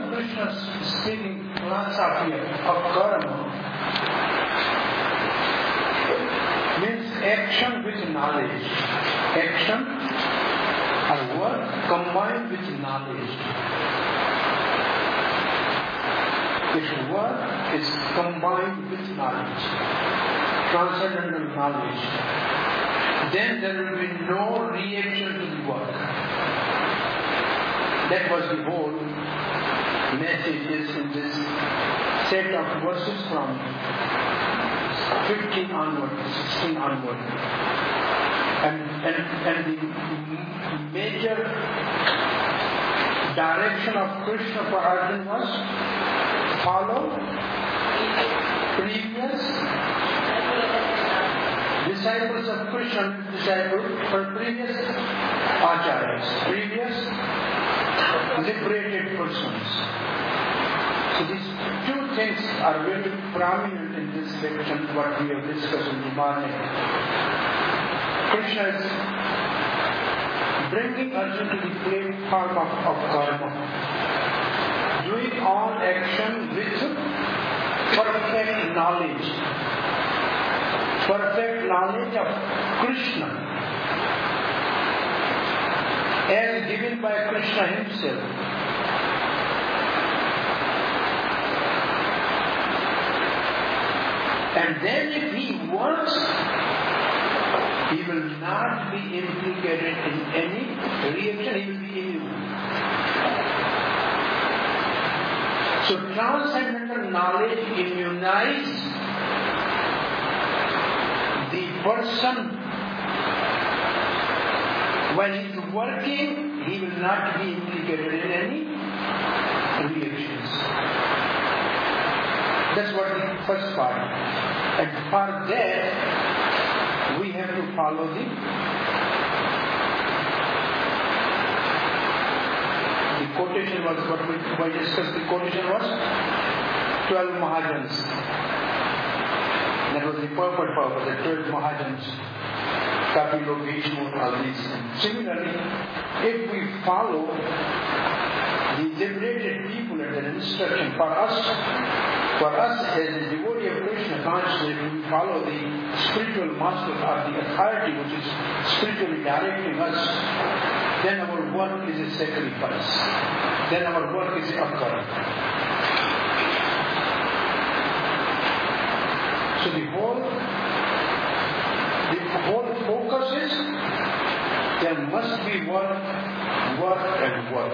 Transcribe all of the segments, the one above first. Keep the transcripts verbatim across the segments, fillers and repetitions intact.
Krishna speaking philosophy of karma means action with knowledge. Action or work combined with knowledge. If work is combined with knowledge, transcendental knowledge, then there will be no reaction to the work. That was the whole message in this set of verses from fifteen onward, sixteen onward. And, and, and the major direction of Krishna for Arjuna was follow previous disciples of Krishna, disciples for previous acharyas, previous liberated persons. So these two things are very prominent in this section, what we have discussed in the morning. Krishna is bringing Arjuna to the platform of, of karma, doing all action with perfect knowledge, perfect knowledge of Krishna, as given by Krishna himself. And then if he works, he will not be implicated in any reaction, he will be immune. So transcendental knowledge immunizes the person. When he is working, he will not be implicated in any reactions. That's what the first part. And for that, we have to follow the, the quotation was what we, we discussed. The quotation was twelve Mahajans. That was the purport for the twelve Mahajans. Kapilo, Vishnu, all these. Similarly, if we follow the liberated people and their instruction for us, for us as a devotee of Krishna consciousness, we follow the spiritual master or the authority which is spiritually directing us, then our work is a sacrifice. Then our work is a karma. So the whole, the whole focus is there must be work, work and work.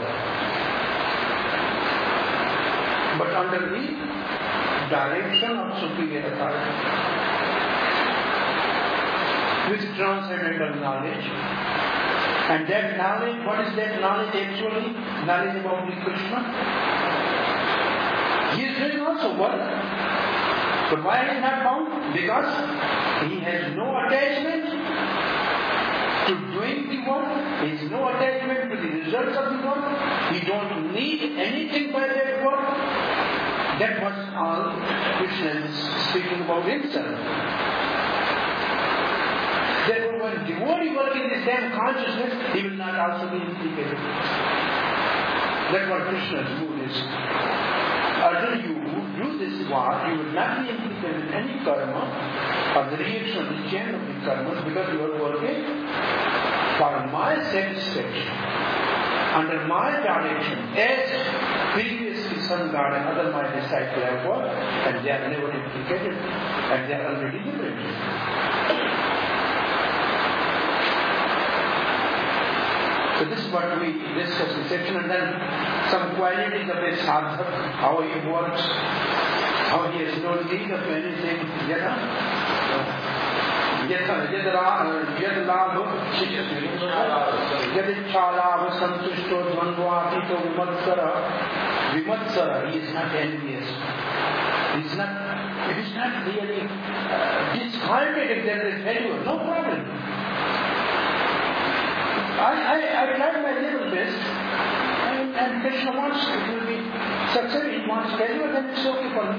But under the direction of superior authority, with transcendental knowledge. And that knowledge, what is that knowledge actually? Knowledge about the Krishna. He is doing also work. But why is he not bound? Because he has no attachment to doing the work. He has no attachment to the results of the work. He don't need anything by that work. That was all Krishna is speaking about himself. Therefore, when devotee work in the same consciousness, he will not also be implicated. That's what Krishna's mood is. Until you do this work, you will not be implicated in any karma or the reaction of the chain of the karmas, because you are working for my satisfaction, under my direction, as previously Sun God and other my disciples have worked, and they are never implicated, and they are already liberated. So this is what we discussed in section, and then some qualities of a sadhak, how he works, how he has no need of anything, yada. यद लाभ यद इच्छा लाभ संतुष्टो द्वंद्वातीतो विमत्सर विमत्सर he is not envious, he is not, it is not really uh, disheartened if there is failure, no problem. I, I, I tried my level best, and, and Krishna wants it will be success, he wants failure, then it's okay for me.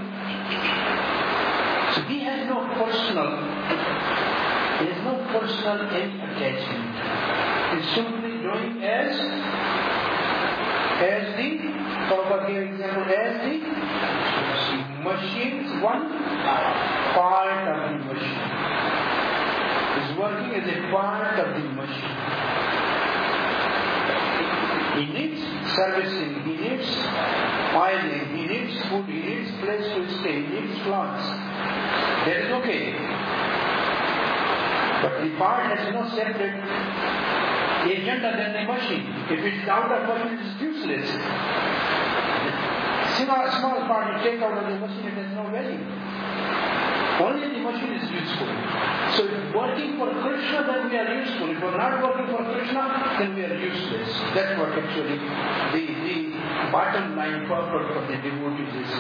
So he has no personal There is no personal attachment. He is simply doing as, as the purpose Prabhupada gave example as the machine is one part of the machine. Is working as a part of the machine. He needs servicing, he needs oiling, he needs food, he needs place to stay, he needs clothes. That is okay. But the part has no separate agent other than the machine. If it's out of machine, it is useless. Small, small part you take out of the machine, it has no value. Only the machine is useful. So if working for Krishna, then we are useful. If we are not working for Krishna, then we are useless. That's what actually the, the bottom line purpose of the devotees is.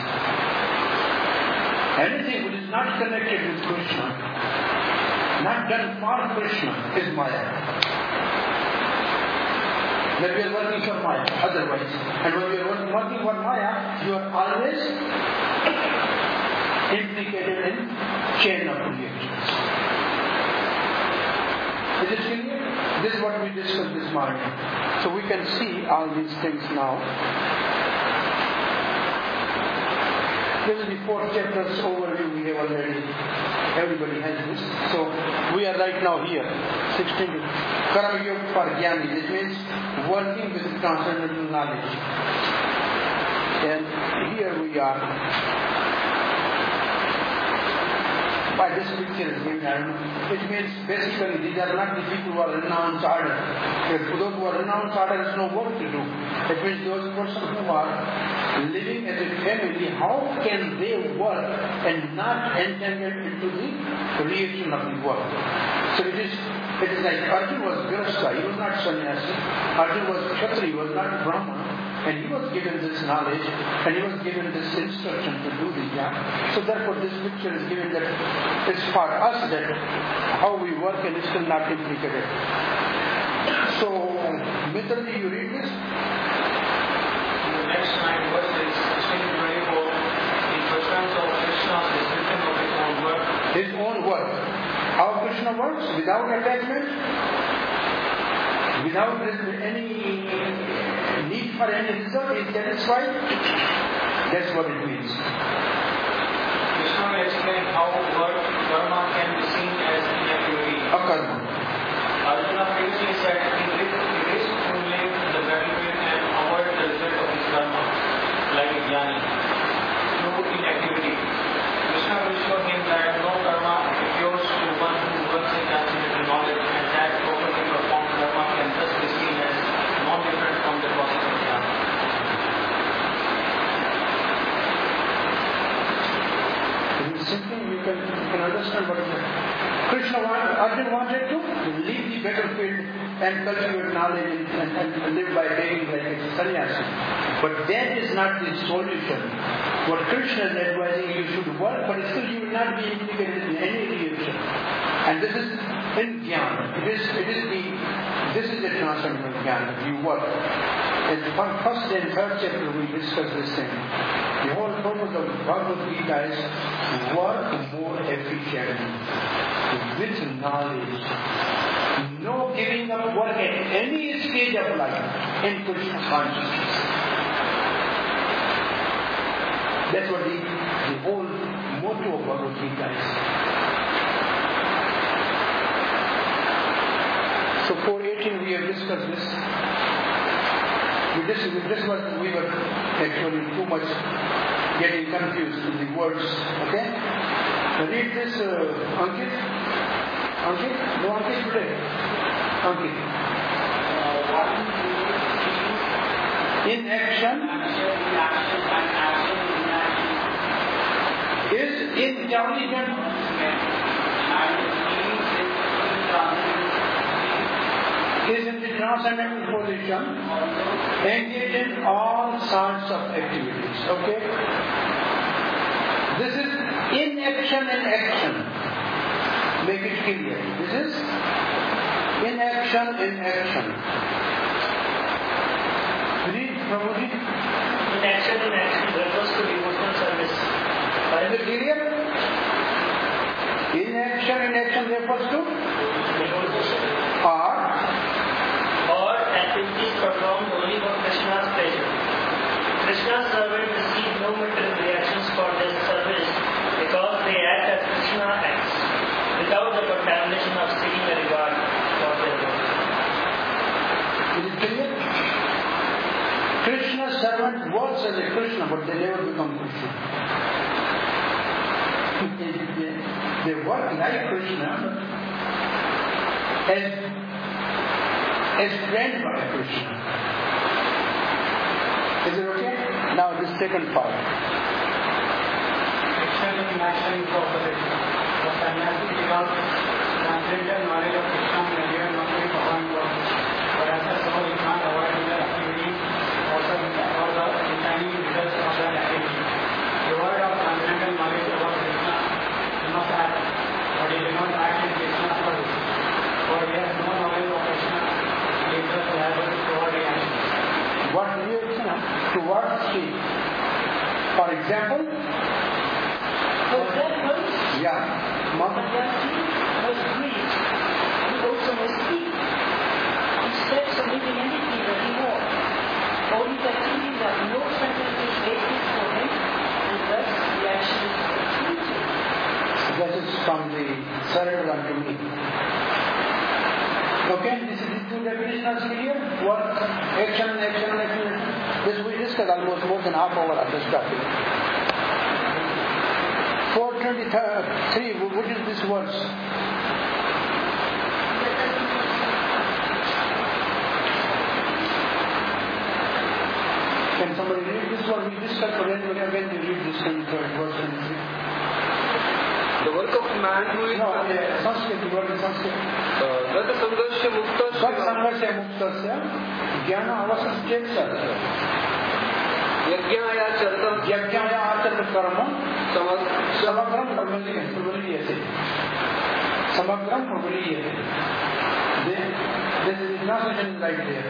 Anything which is not connected with Krishna, not done for Krishna, is Maya. That we are working for Maya, otherwise. And when we are working for Maya, you are always implicated in chain of reactions. Is it clear? This is what we discussed this morning. So we can see all these things now. This is the fourth chapter's overview we have already. Everybody has this. So we are right now here. sixteen. Karma Yoga for Jnani. This means working with transcendental knowledge. And here we are. By this picture is given, I don't know. It means basically these are not the people who are renounced order. If for those who are renounced order, there is no work to do. It means those persons who are living as a family, how can they work and not entangled into the reaction of the work? So it is it is like Arjuna was Grasta, he was not sannyasi. Arjuna was Kshatri, he was not Brahman. And he was given this knowledge, and he was given this instruction to do the job. So therefore this picture is given that it's for us that how we work and is still not implicated. So, Mitraji, you read this? The next nine verses, sixteen to twenty-four, the presence of Krishna's description of his own work. His own work. How Krishna works? Without attachment? Without any need for any result, is satisfied? That's what it means. Krishna will explain how work, karma can be seen as inactivity. Akarma. Arjuna previously said he wished to live the battlefield and avoid the result of his karma, like a jnani, through inactivity. Krishna will show him that no karma occurs to one who works in transcendental knowledge, and that properly performed karma can thus be seen as non-different from the process of jnana. Simply you can, you can understand what it is. Krishna wanted, Arjuna wanted to leave the battlefield and cultivate knowledge and, and, and live by being like a sannyasi. But that is not the solution. What Krishna is advising, you should work, but still you will not be implicated in any reaction. And this is in Jnana. It is, it is the, this is the transcendental Jnana. You work. In the first and third chapter we discuss this thing. The whole purpose of Bhagavad Gita is work more efficiently, with knowledge. No giving up work at any stage of life in Krishna consciousness. That's what the, the whole motto of Bhagavad Gita is. So four eighteen we have discussed this. With this, with this was, we were actually too much getting confused with the words. Okay? So read this, uh, Ankit. Ankit? No Ankit today? Ankit. Inaction is intelligent. Is in the transcendental position, engage in all sorts of activities. Okay? This is inaction and action. Make it clear. This is inaction in action. Read, Prabhuji. Inaction in action refers to devotional service. Is it clear? Inaction in action refers to Devotional service. Or Or activities performed only for Krishna's pleasure. Krishna Krishna's servants receive no material reactions for their service because they act as Krishna acts, without the contamination of seeking a reward for their work. Is it clear? Krishna's servant works as a Krishna, but they never become Krishna. they, they work like Krishna, as, as trained by Krishna. Is it okay? Now this second part. External inaction cooperation. The sannyasi because transcendental knowledge of Krishna may even not be performed well. But as a soul, he can't avoid the activity also or the shining results of that activity. The word of transcendental knowledge about Krishna he must act, but he will not act in Krishna's service. For he has no knowledge of Krishna, he is just liable to provide reaction. What reaction? Towards he. For example, For example, yeah, Mom. Sannyasi was greed. He also was speak. He steps on living anything that he wants. All his activities have no scientific basis for him, and thus the action is exclusive. That is from the surrender unto me. Okay, this is the two definitions clear. Work, action, action, action. This we discussed almost more than half hour of this topic. four twenty-three, what is this verse? Can somebody read this one? We discussed already, but again you read this one, verse twenty-three. The work of man who is No, yeah, Sanskrit, the word in Sanskrit. Gat Sanghasya Muktasya Gat Sanghasya Muktasya Jnana Avasasya Yajnaya Chartam Yajnaya Acharta Karma Samas Samagram Pravaliyate. Samagram Pravaliyate. This is translation right there.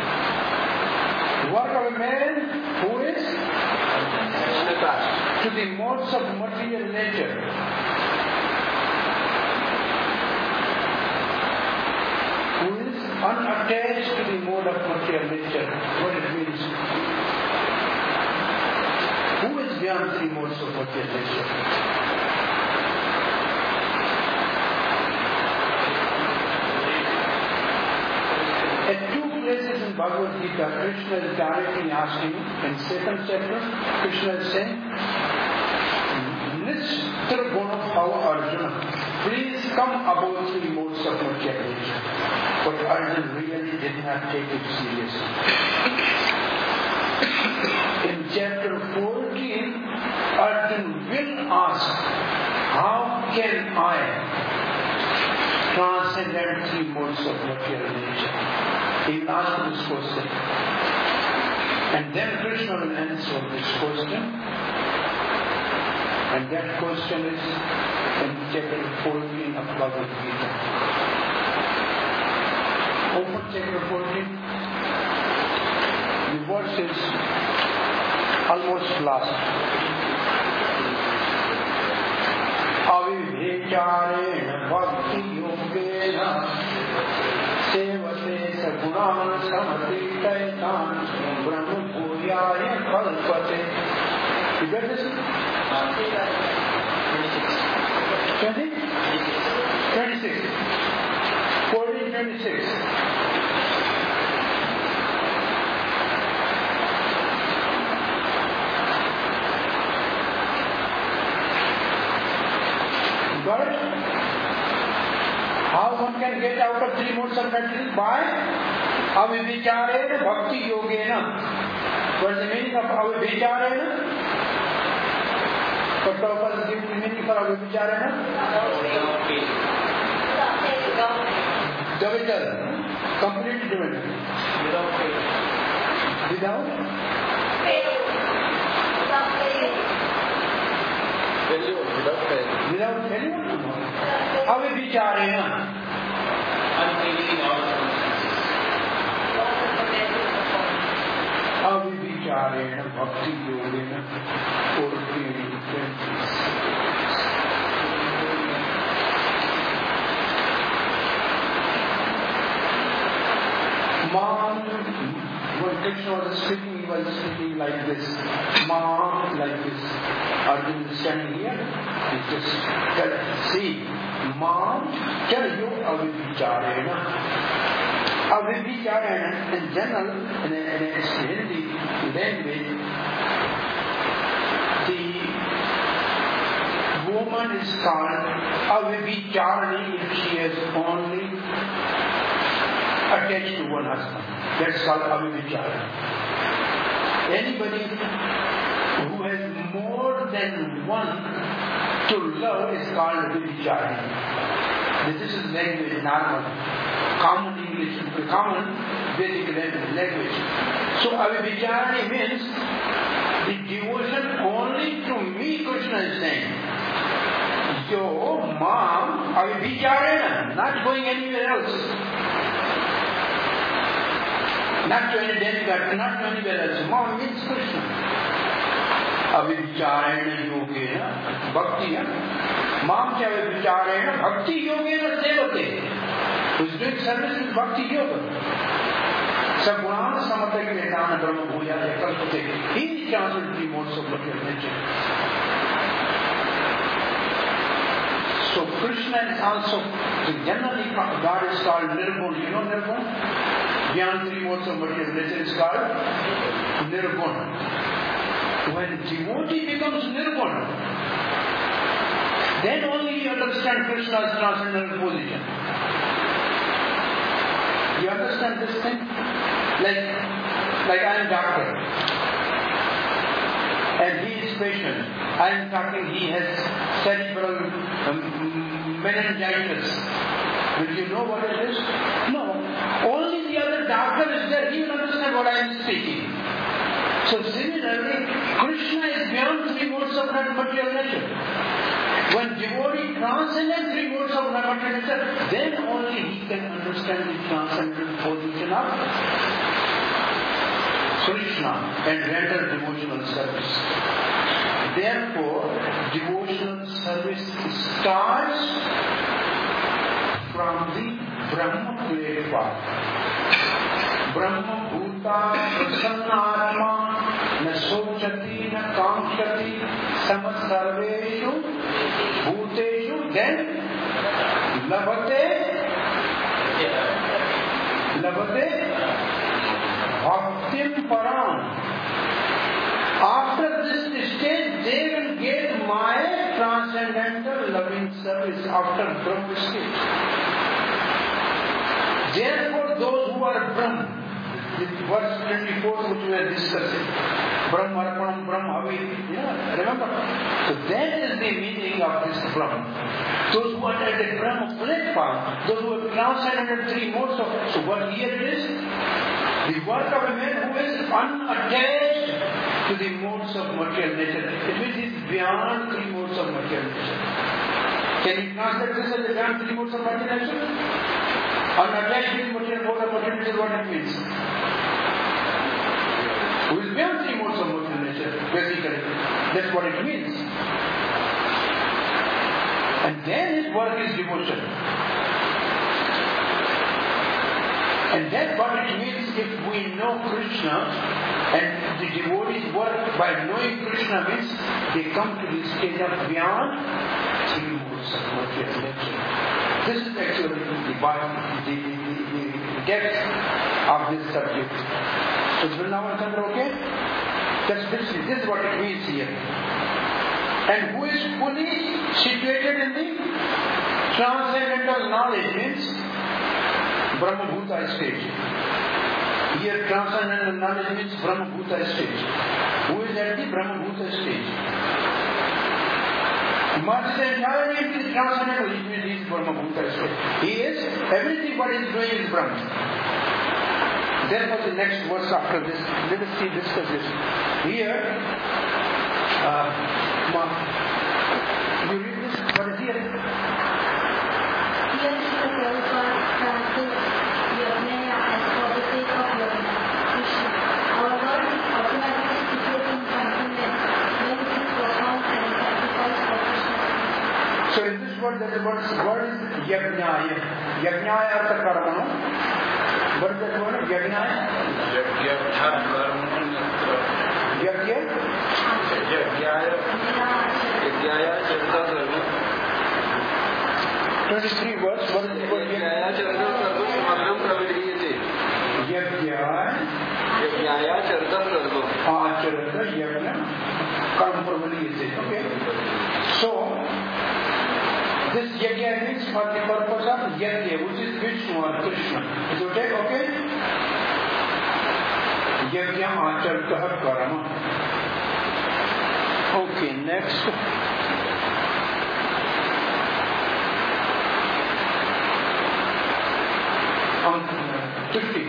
Work of a man who is to the modes of material nature. Who is unattached to the mode of material nature. What it means. Who is beyond three modes of material nature? At two places in Bhagavad Gita, Krishna is directly asking, in second chapter, Krishna is saying, Nishtra Guna Bhava Arjuna, please come above three modes of material nature. But Arjuna really did not take it seriously. In chapter fourteen, Arjuna will ask, how can I transcend three modes of material nature? He will ask this question. And then Krishna will answer this question. And that question is in chapter fourteen of Bhagavad Gita. Open chapter fourteen. The verse is almost last. Avivecaren bhakti yogena sevate sagunan samatitaitan brahma bhuyaya kalpate. You get this? twenty? twenty-six. fourteen twenty-six. Got it? How one can get out of three modes of material? By avivicharena bhakti yogena. What is the meaning of avivicharena? What Prabhupada is giving the meaning for avivicharena? Devital. Completely devital. Without faith. Without? failure, without failure. Without failure? Avivicharena. Unfailing all Avivicharena bhakti yogena fourteen twenty-six. Man, when Krishna was speaking, he was speaking like this, Ma, like this. Arjun is standing here, he just tell, see, Ma, tell you avibhicharena. Avibhicharena, in general, in, in, in Hindi language, the woman is called avibhicharani if she has only attached to one husband. That's called avibhicharani. Anybody who has more than one to love is called avibhicharani. This is language, normal, common English, common Vedic language. So avibhicharani means the devotion only to me, Krishna is saying. Yo, mom, avibhicharena, not going anywhere else. Not to any demigod, not to anywhere else. Mom means Krishna. Avibhicharena yogena bhakti. Mom cha avibhicharena bhakti yogena sevate. Who is doing service with bhakti yoga. Sagunan samatha vedana brahma bhuya ekalpate. He is transferred three modes of material nature. So Krishna is also, generally God is called Nirgun. You know Nirgun? Beyond three modes of material nature is called Nirgun. When devotee becomes Nirgun, then only you understand Krishna's transcendental position. You understand this thing? Like, like I am doctor, and he is patient. I am talking, he has cerebral um, meningitis. Will you know what it is? No. Only the other doctor is there, he will understand what I am speaking. So similarly, Krishna is beyond three modes of material nature. When devotee transcends three modes of material nature, then only he can understand the transcendental position of Krishna and render devotional service. Therefore, devotional service starts from the Brahma platform. Brahma bhuta prasannatma na sochati na kamshati samasarveshu bhuteshu then labhate labhate bhaktim param. After this stage, they will get my transcendental loving service after Brahma stage. Therefore, those who are Brahma, verse twenty-four which we are discussing, Brahma Arpanam, Brahma Avi, yeah, remember? So that is the meaning of this Brahma. Those who are at the Brahma platform, those who have transcended three modes of, so what here it is? The work of a man who is unattached to the modes of material nature. It means he is beyond three modes of material nature. Can you translate this as beyond three modes of material nature? Unattached to the material mode of material nature, what it means? Who is beyond three modes of material nature, basically. That's what it means. And then his work is devotion. And that's what it means if we know Krishna, and the devotees work by knowing Krishna means they come to the stage of beyond three modes of material nature. This is actually the, the, the, the depth of this subject. So Vrindavan Chandra, okay? That's this, this is what it means here. And who is fully situated in the transcendental knowledge means Brahma Bhuta stage. Here transcendental knowledge means Brahma Bhuta stage. Who is at the Brahma Bhuta stage? Merges entirely into the transcendental, which means he is Brahma Bhuta stage. He is, everything what he is doing is Brahma. Therefore the next verse after this, let us see, discuss this. Here, uh, you read this, what is here? Here is the Prabhupada translates Yajnaya as for the sake of Yajna, Krishna. Our Lord is automatically situated in transcendence when it is performed as a sacrifice for Krishna. So in this word, there is what is word is Yajnaya. Yajnaya artha karmana. What is that word? Yajna? Yajna Yajna? Yajnaya Charita Sarva. twenty-three verse. What is the word? Yajnaya Charita Sarva Samagram Pravidiyate. Yajna. Yajnaya Charita Sarva. Acharita Yajna. Karma Pravidiyate. Okay. So, this yajna means for the purpose of yajna, which is Vishnu or Krishna. Is it okay? Okay? Yajna acharita karma. Okay, next. On fifty.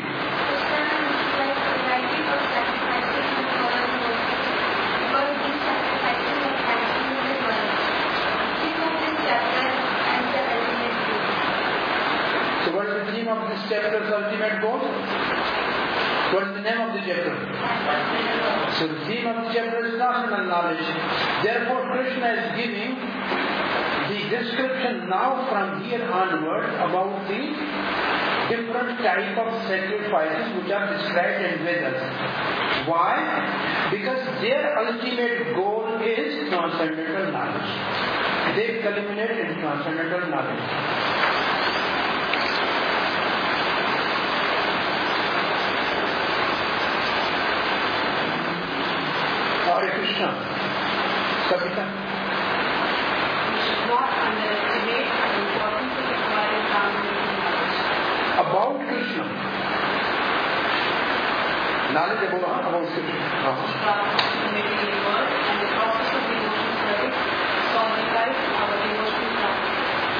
What is the theme of this chapter's ultimate goal? What is the name of the chapter? So the theme of the chapter is personal knowledge. Therefore Krishna is giving the description now from here onward about the different type of sacrifices which are described in Vedas. Why? Because their ultimate goal is transcendental knowledge. They culminate in transcendental knowledge. Hare Krishna. Savita. We should not underestimate the importance of acquiring transcendental knowledge. About Krishna. Knowledge about, about Krishna. Uh-huh. Making the word and the process of devotional service solidifies our devotional practice.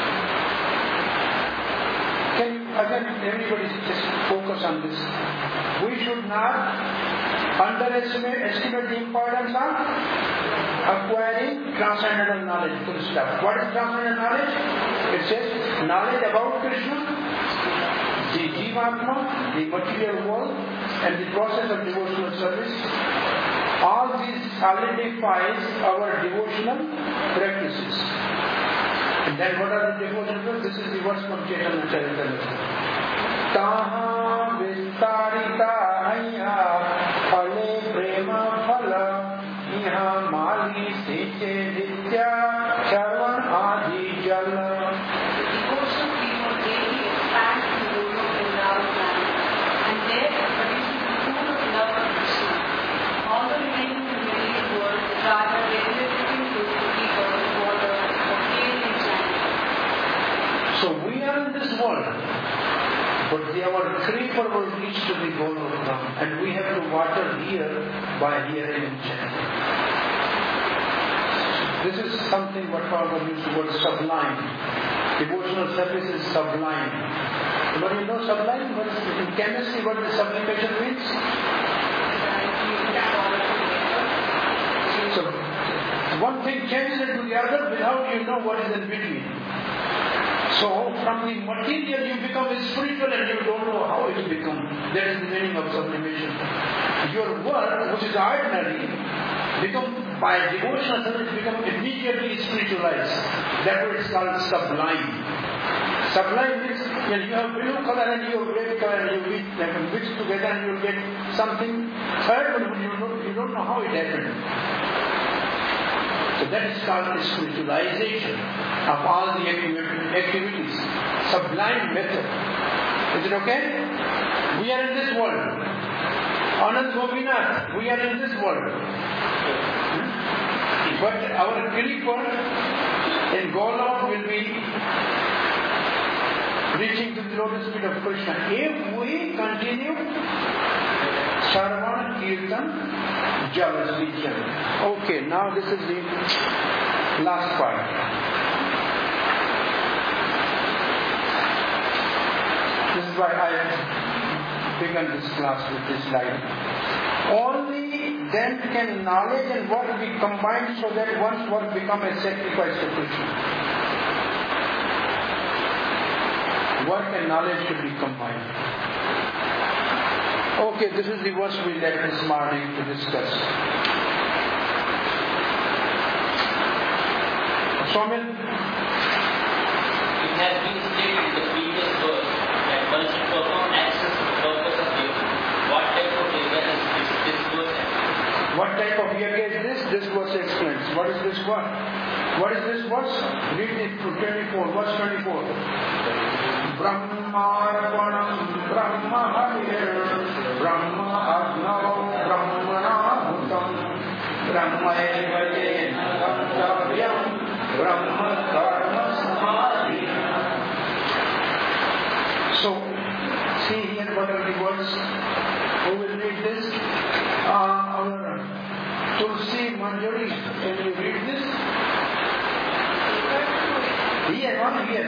Can you, again, everybody just focus on this. We should not underestimate estimate the importance of acquiring transcendental knowledge. Full stop. What is transcendental knowledge? It says knowledge about Krishna, the Jivatma, the material world, and the process of devotional service. All these solidifies our devotional practices. And then what are the devotional practices? This is the verse from Chaitanya Charitamrita. Taha vistarita ayya phale prema phala iha mali seche nitya charvan adi jala. The devotional people daily expand the role of Vrindavan planet and there produces the food of love of Krishna. All the remaining in the material world rather regulating to people, water, or clearing and chanting. So we are in this world, but the, our creeper will reach to the goal of Ram, and we have to water here by hearing and chanting. This is something what Prabhupada used to call sublime. Devotional service is sublime. But you know sublime? What is, in chemistry, what the sublimation means? So, one thing changes into the other without you know what is in between. So, from the material you become spiritual and you don't know how it will become. That is the meaning of sublimation. Your work, which is ordinary, become by devotional service become immediately spiritualized. That is called sublime. Sublime means when you have blue color and you have red color and you mix them mix together and you will get something third, but you don't, you don't know how it happened. So that is called spiritualization of all the activities. Sublime method. Is it okay? We are in this world. Anand Gopinath, we are in this world. But our creeper in Golok will be reaching to the lotus feet of Krishna. If we continue Sarvana Kirtan Javasvicham. Okay, now this is the last part. This is why I began this class with this line. Only then can knowledge and work be combined so that one's work become a sacrifice to Krishna. Work and knowledge should be combined. Okay, this is the verse we left this morning to discuss. Swami? It has been stated in the previous verse that once you perform acts for the purpose of yoga, what type of yoga is this, this verse? What type of yoga is this? This verse explains. What is this one? What is this verse? Read it to twenty-four, verse twenty-four. Brahmarpanam Brahma Havir Brahma Agnav Brahmana Bhutam Brahma Evajena Gantavyam Brahma Karma Samadhi. So, see here what are the words. Who will read this? Uh, our Tulsi Manjari, can you read this? Here, one here.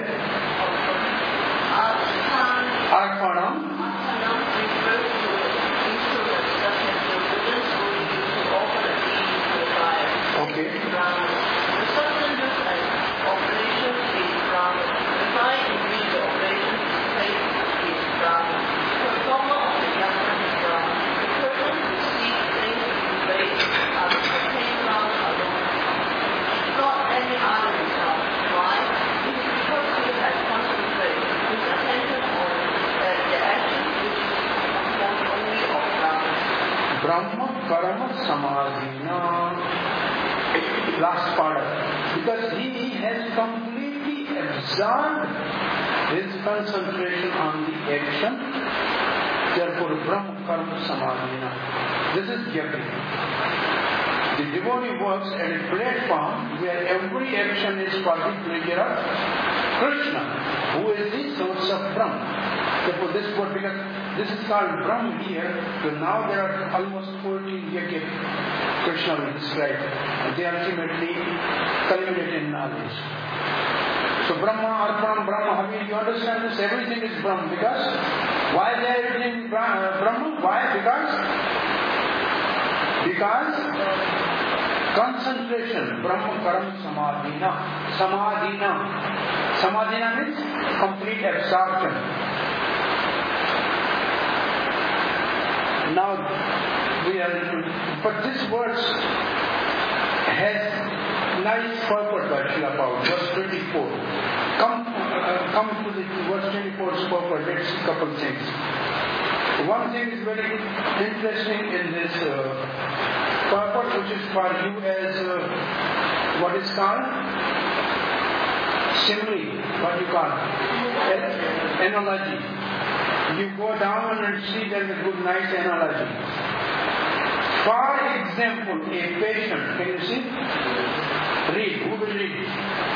Arpanam. Okay. The substantive and operation is Brahma. The sign in which the operation is placed is Brahma. The performer of the yajna is Brahma. The person who seeks things in place are the same Brahma alone. Not any other result. Why? It is because he has concentrated his attention on uh, the action which is composed only of Brahma. Brahma Karma Samadhina. Last part of it. Because he has completely absorbed his concentration on the action. Therefore, Brahma Karma Samadhina. This is yajna. The devotee works at a platform where every action is for the pleasure of Krishna, who is the source of Brahma. Therefore, this word, because this is called Brahma here, so now there are almost fourteen yajna Krishna will describe. They ultimately culminate in knowledge. So Brahma, Arpanam, Brahma, Havir, you understand this? Everything is Brahma. Because why is everything Brahma? Why? Because because concentration, Brahma Karam Samadhina. Samadhina. Samadhina means complete absorption. Now we are, but this verse has nice purport by Srila Prabhupada, verse twenty-four. Come, uh, come to the verse twenty-four's purport. Let's see a couple things. One thing is very interesting in this uh, purport, which is for you as uh, what is called simile. What you call An- analogy. You go down and see there is a good, nice analogy. For example, a patient, can you see? Read. Who will read?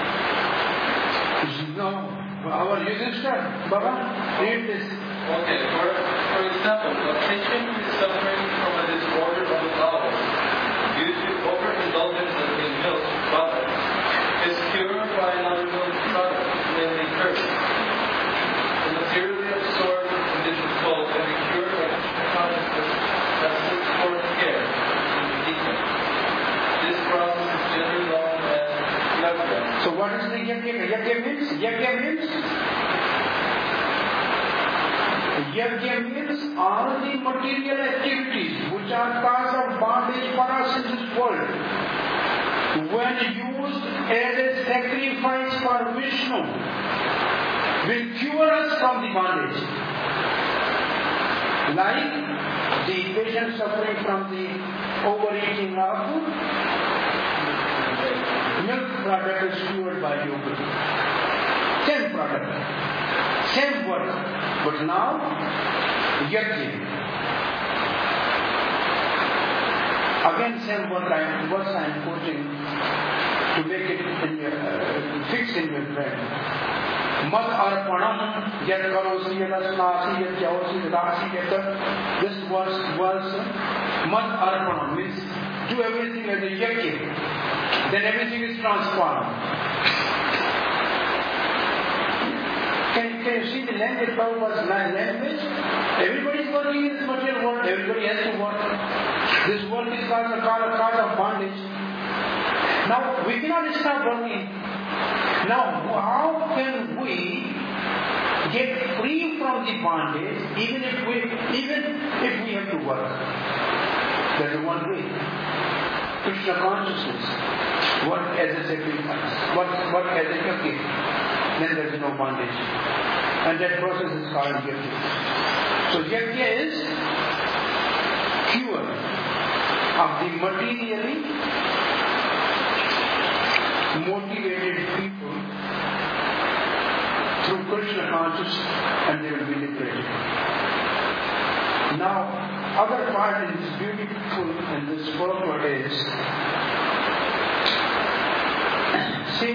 No. Our Yudhishthira. Baba, read this. Okay, for, for example, a patient who is suffering from a disorder of the bowels due to overindulgence in milk products is cured by another milk product, namely curd. The materially absorbed condition called and be cured by consciousness that sits for care in the detail. This process is generally known as yajna. So what is the yajna? Yajna means? Yajna means? Yajna means all the material activities which are cause of bondage for us in this world. When used as a sacrifice for Vishnu, will cure us from the bondage. Like the patient suffering from the overeating of milk product is cured by yoga. Same product, same work, but now yajna. Again, same word I am, verse I am quoting to make it in your, uh, fixed in your brain. Mat arpanam yad karosi yad asnasi yad jaosi yad asi yad. This verse was mat arpanam means do everything as a yajna. Then everything is transformed. Can, can you see the language? Prabhupada's language? Everybody is working in this material world. Everybody has to work. This world is called a cause of bondage. Now we cannot stop working. Now, how can we get free from the bondage, even if we, even if we have to work? There is one way. Krishna consciousness. Work as a sacrifice. Work, work as a gift. Then there is no bondage. And that process is called yajna. So yajna is cure of the materially motivated people through Krishna consciousness, and they will be liberated. Now, other part is beautiful in this purport is, see,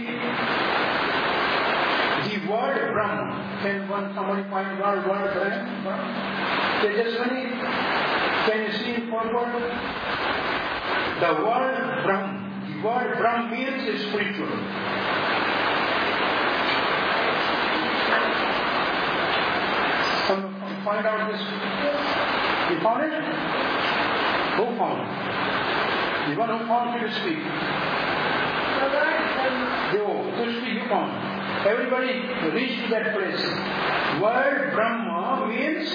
the word Brahma, can one somebody find one word Brahma? Tejaswani, can you see in purport? The word Brahma, the word Brahma means spiritual. Some find out this. You found it? Who found it? The one who found it to speak. You, to speak, you found. Everybody reach to that place. Word Brahma means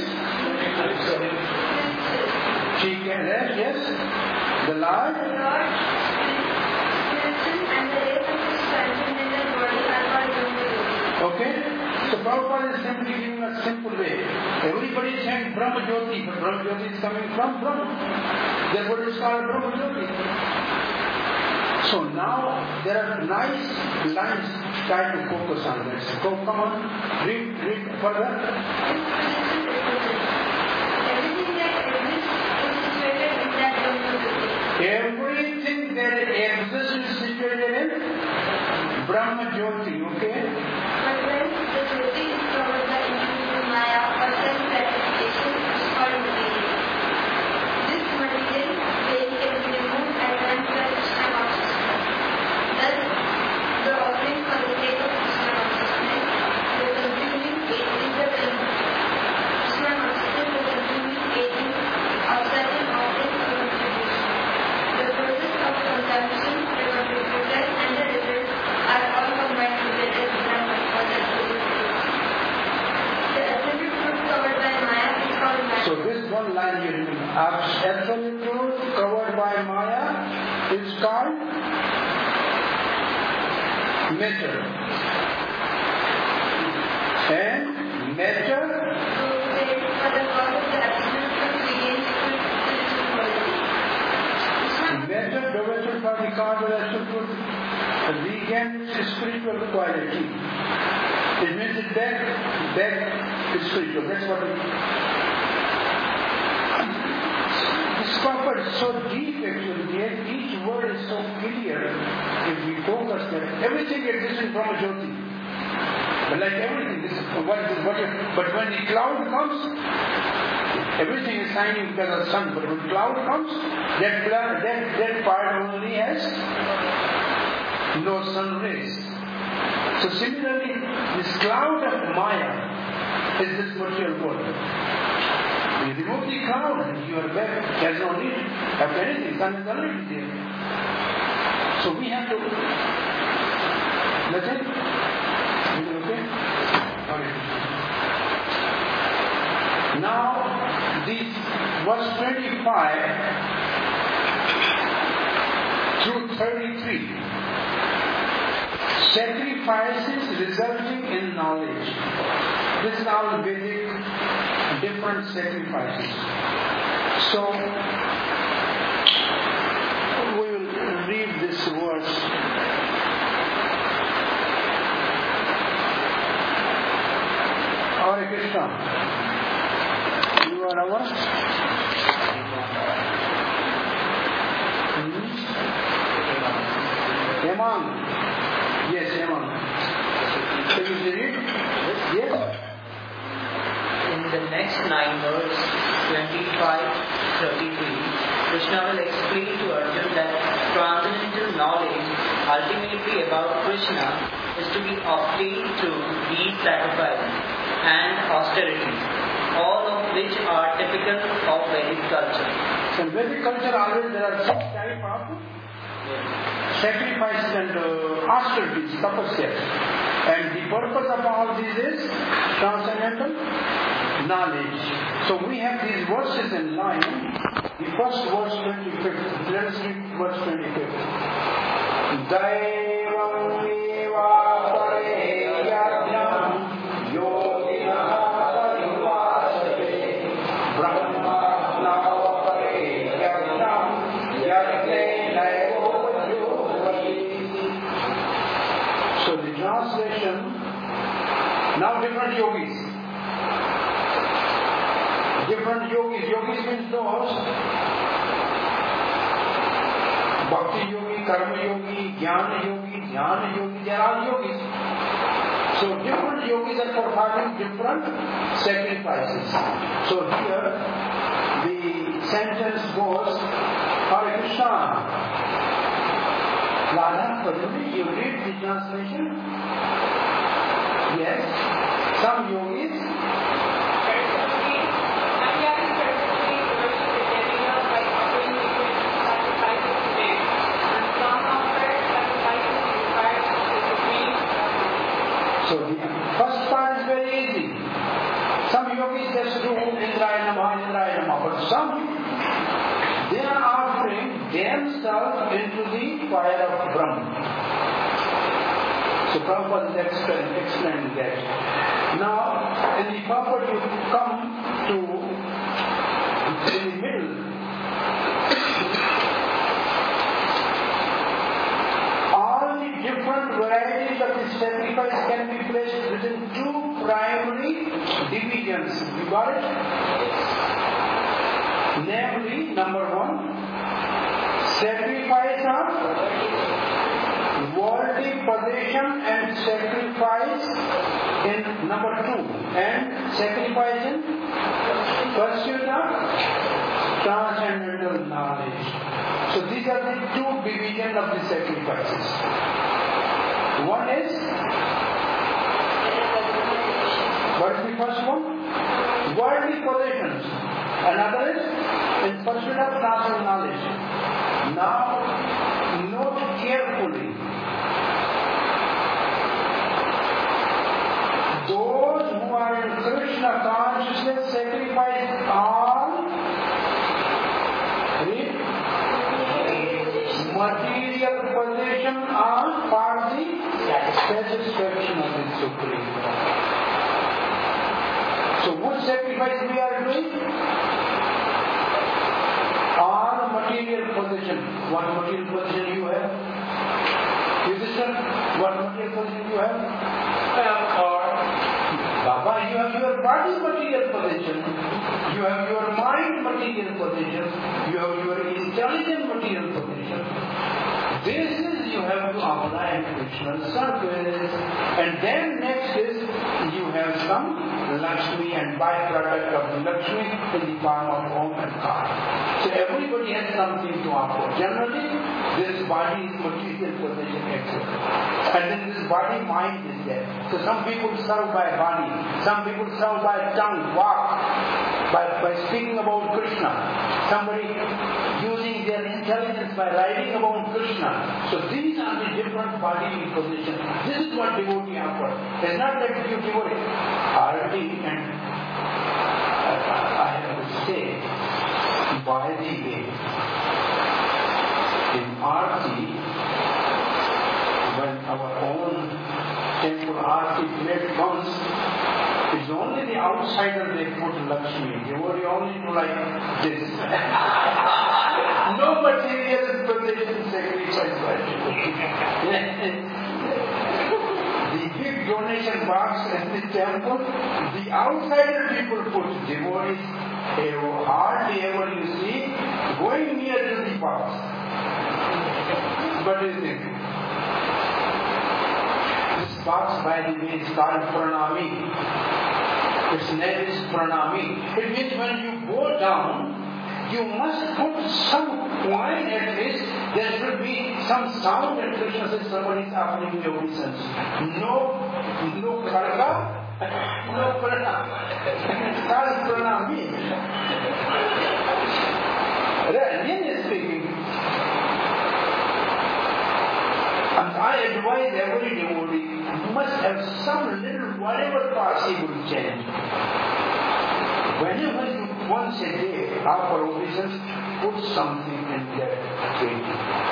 she can rest, yes. The Lord. The Lord, spiritual and the rays of his transcendental body are called Brahma. Okay? So Prabhupada is simply giving a simple way. Everybody is saying Brahma Jyoti, but Brahma Jyoti is coming from Brahma. Therefore it is called Brahma Jyoti. So now there are nice lines try to focus on this. Go, come on, read, read further. Everything that exists is situated in that Brahma Jyoti. Everything that exists is situated in Brahma Jyoti, okay? But when the Jyoti is covered by individual Maya or self-gratification, it is called material. This material plane can be removed at times by Krishna consciousness. Thus, the offering for the sake of Krishna consciousness, the consuming agent is the Brahma. Krishna consciousness, the consuming agent of certain offerings or contribution. The process of consumption, the contributor, and the result are all combined together in Brahma for that produce. The absolute truth covered by Maya is called Maya. So this one line you remember. Absolute truth covered by Maya is called matter. And matter, So there, for the cause of the absolute truth begins with spiritual quality. Krishna matter devoted for the cause of absolute truth regains spiritual quality. It means it back, back to spiritual. That's what it This purport is so deep actually, yet each word is so clear if we focus that everything exists in Brahma Jyoti. But like everything, this is what is what is, but when the cloud comes, everything is shining because of the sun. But when cloud comes, that cloud, that, that part only has no sun rays. So similarly, this cloud of Maya is this material world. You remove the cloud and you are back. There's no need of anything. Sun is already there. So we have to listen. Is it okay? Okay. Now, this verse twenty-five through thirty-three. Sacrifices resulting in knowledge. This is all Vedic different sacrifices. So we will read this verse. Hare Krishna. You are our hmm? Hemang. Yes, Hemang. Can you read it? Yes. In the next nine verse twenty-five thirty-three, Krishna will explain to Arjuna that transcendental knowledge ultimately about Krishna is to be obtained through these sacrifices and austerity, all of which are typical of Vedic culture. So in Vedic culture always there are six types of sacrifices and uh, austerities, tapasya. And the purpose of all this is transcendental knowledge. So we have these verses in line. The first verse twenty-fifth. Let us read verse twenty-fifth. Daivam eva pare yajnam yogi So the translation, now different yogis. Different yogis. Yogis means those. Bhakti yogi, karma yogi, jnana yogi, dhyana yogi, they are all yogis. So different yogis are performing different sacrifices. So here the sentence goes, Hare Krishna. Radha, Padmini, you read the translation? Yes. Some yogis. So the first part is very easy. Some yogis just do Indraya Namaha, Indraya Namaha. But some, they are offering themselves into the fire of Brahma. So Prabhupada is explaining, explaining that. Now, in the purport you come to, in the middle, all the different varieties of the sacrifice can be placed within two primary divisions. You got it? Namely, number one, sacrifice of worldly possession and sacrifice in number two, and sacrifice in pursuit of transcendental knowledge. So these are the two divisions of the sacrifices. One is, what is the first one? Worldly possessions. Another is in pursuit of transcendental knowledge. Now, note carefully. Those who are in Krishna consciousness sacrifice all material possession are for the satisfaction of the Supreme. So what sacrifice we are doing? All material possession. What material possession you have? Physician, what material possession you have? I have car. Baba, you have your body material possession. You have your mind material possession. You have your intelligent material possession. This is you have to apply in Krishna's service. And then next is you have some Lakshmi and byproduct of the Lakshmi in the form of home and car. So everybody has something to offer. Generally, this body is material possession excellent. And then this body mind is there. So some people serve by body, some people serve by tongue, walk, by, by speaking about Krishna. Somebody using their intelligence by writing about Krishna. So these are the different bodily positions. This is what devotee offers. It's not that you devotee already, and I have to say, by the way, in Aarti, when our own temple Aarti plate comes, it's only the outsider they put Lakshmi. Devotee only do like this. No material possession sacrifice by devotee. The big donation box in the temple, the outsider people put devotees. Hardly ever you see going near to the box. What do you think? This box, by the way, is called Pranami. Its name is Pranami. It means when you go down, you must put some coin at least. There should be some sound and Krishna says somebody is offering you obeisance. No, no karaka, no pranam. It's called Pranami. Really speaking, and I advise every devotee must have some little, whatever possible change. Whenever you once a day offer obeisance, put something in that tray.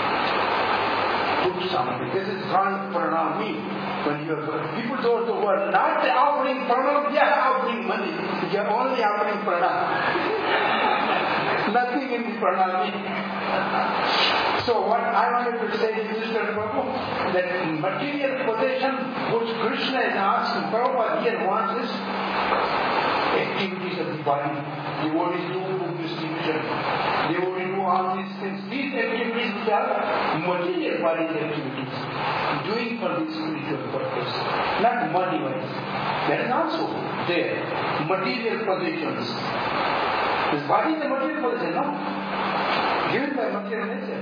Put something. This is called pranami. When you are, people don't know word, not offering pranam, they are offering money. They are only offering pranam. Nothing in the pranami. So what I wanted to say is, Mister Prabhu, that material possession which Krishna is asking, Prabhupada here wants is activities of the body. Devotees do book distribution. Devotees do all these things. These activities which are material body activities, doing for the spiritual purpose, not money wise. That is also there. Material possessions. This body is a material possession, no? Given by material nature.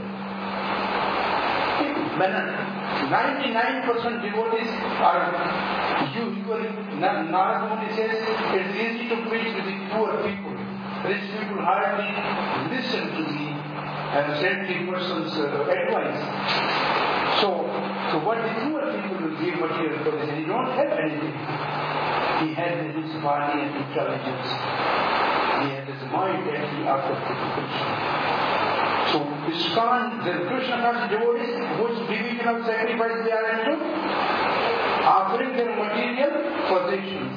When ninety-nine percent devotees are usually, Narada Muni says, it's easy to preach to the poor people. Rich people hardly listen to the uh, saintly person's uh, advice. So, so what the poor people will give material possession, he don't have anything. He has his body and intelligence. He has his mind that he offers to Krishna. So, ISKCON, the Krishna conscious devotees, which division of sacrifice they are into? Offering their material possessions.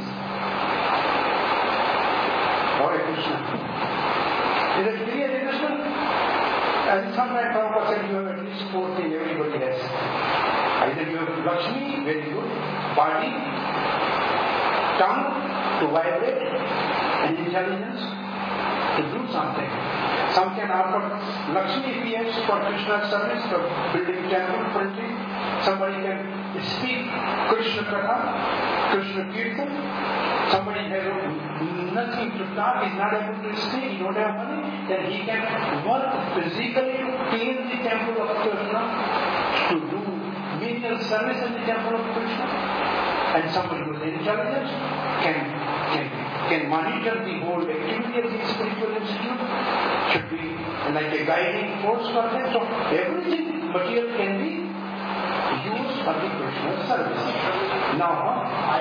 Hare Krishna. Is it clear, Hare Krishna? And sometimes Prabhupada said you have at least four things everybody has. Either you have Lakshmi, very good, body, tongue to vibrate, and intelligence to do something. Some can offer Lakshmi P S for Krishna's service, for building temple, printing. Somebody can speak Krishna Katha, Krishna Kirtan. Somebody has nothing to talk, is not able to speak, he don't have money, then he can work physically to clean the temple of Krishna, to do menial service in the temple of Krishna. And somebody who is intelligent can, can, can monitor the whole activity of the spiritual institute, should be like a guiding force for them. So everything material can be used for the Krishna's service. Now, huh?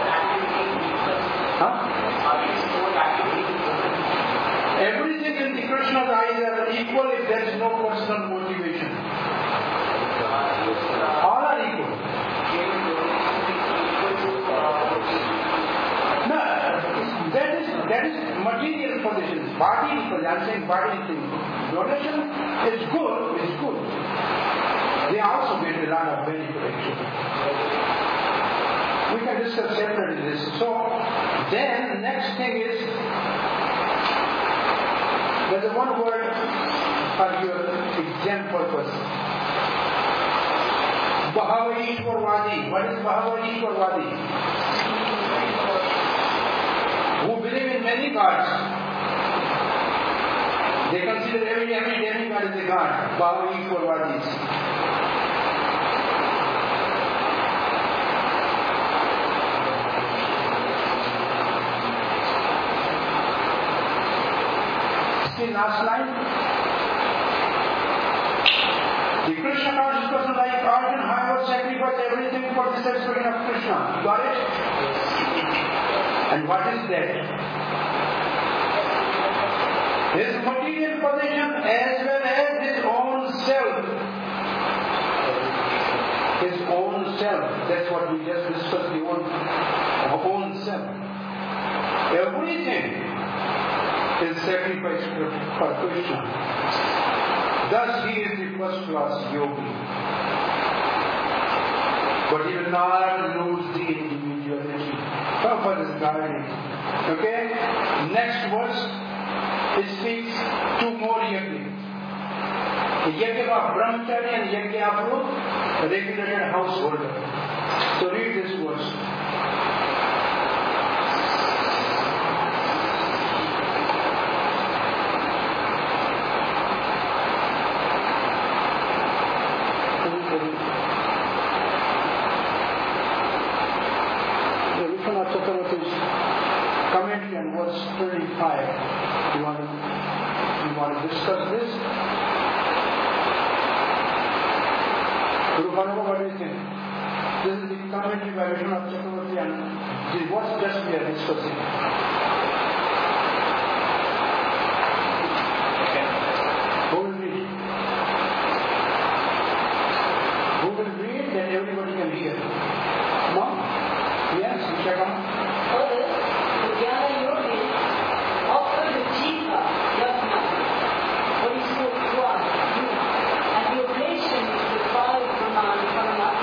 Huh? Everything in the Krishna's eyes are equal if there is no personal motivation. All are equal. No, that is that is material possessions, body possession. I'm saying body thing. Donation is good, is good. They also get a lot of benefit actually. We can discuss separately this. So then next thing is there's a one word for your exam purpose. Bahava Ishwarvadi. What is Bahava Ishwarvadi? Who believe in many gods. They consider every every demigod is a god. Bahava Ishwarvadis. See last line. The Krishna conscious person like Arjuna, however, sacrifice everything for the satisfaction of Krishna. Got it? And what is that? His material possession as well as his own self. His own self. That's what we just discussed, the own, own self. Everything is sacrificed for Krishna. Thus he is the first class yogi. But he will not lose the individuality. Prabhupada is guiding. Okay? Next verse, it speaks two more yajna. The yajna of brahmachari and yajna of regulated householder. So read this verse. Commentary on verse twenty-five. You want to, you want to discuss this? Guru Bhargava, what do you think? This is the commentary by Vishwanath Chakravarti and this is what just we are discussing. Okay. Who will read? Who will read that everybody can hear? No? Yes, Vishaka? And the oblation is the five Brahman Paramattma.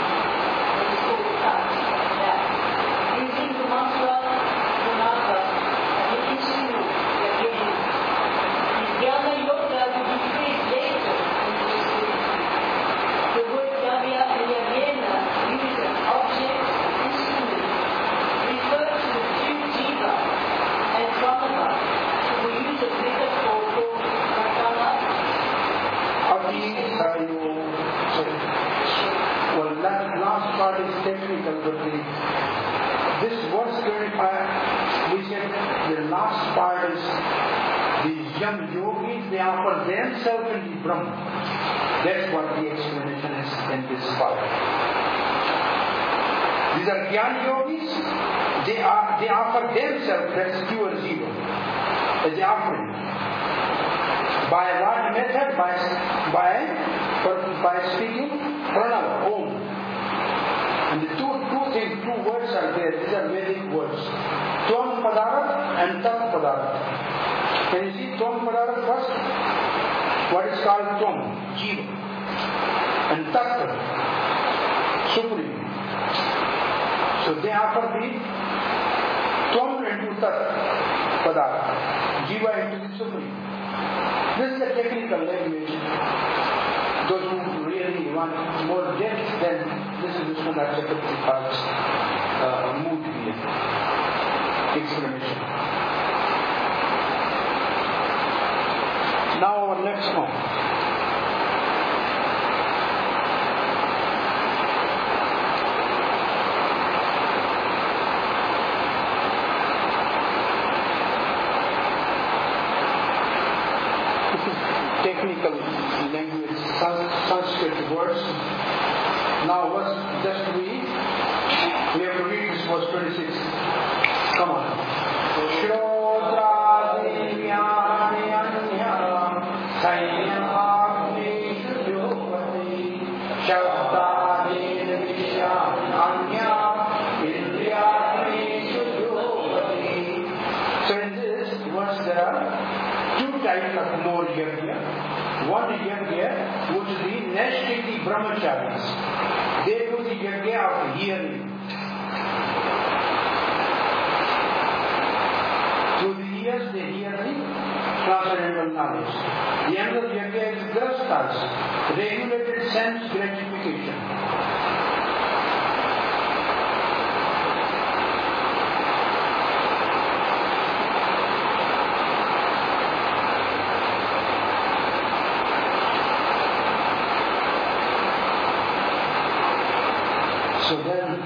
So, well, that last part is technical, but the, this verse twenty-five, we said the last part is the young yogis, they offer themselves in the Brahma. That's what the explanation is in this part. These are Jnana yogis, they, are, they offer themselves, that's pure zero, as the offering. By what method? By, by, by speaking pranava, om. And the two, two things, two words are there. These are Vedic words. Tvam Padarat and Tat Padarat. Can you see Tvam Padarat first? What is called Tvam? Jiva. And Tat, Supreme. So they offer the Tvam into Tat Padarat. Jiva into the Supreme. This is a technical language. Those who really want more depth, then this is this one that's a Chakravarti uh, mood here. Explanation. Now our next one. Technical language, Sanskrit words. Now, what's just we we have to read this verse twenty-six. Come on. Shrodra Devyani Anya Sayyamagni Yogati Shabdani Vishya Anya Indriyatmi Yogati. So in this verse there are two types of more yajna. One yajna which is the Naishthiki brahmacharis. They do the yajna of hearing. Through the ears they hear the transcendental knowledge. The other yajna is grastas, regulated sense gratification. So then,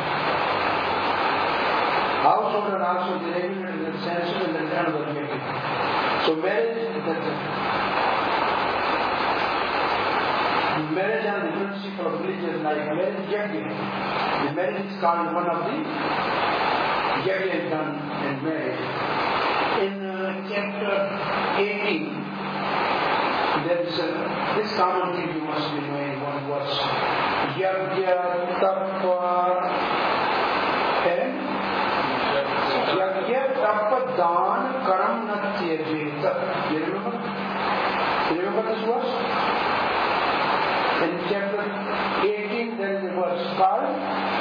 household and also the regulated the senses and then another yajna. So marriage, marriage and the principle of religion like marriage yajna. The marriage is called one of the yajna done in marriage. In uh, chapter eighteen, there is a, this common thing you must be knowing one verse. Yajna tapa and Yajna tapa dan karam natyajeta. You remember? You remember this verse? In chapter eighteen there is a verse called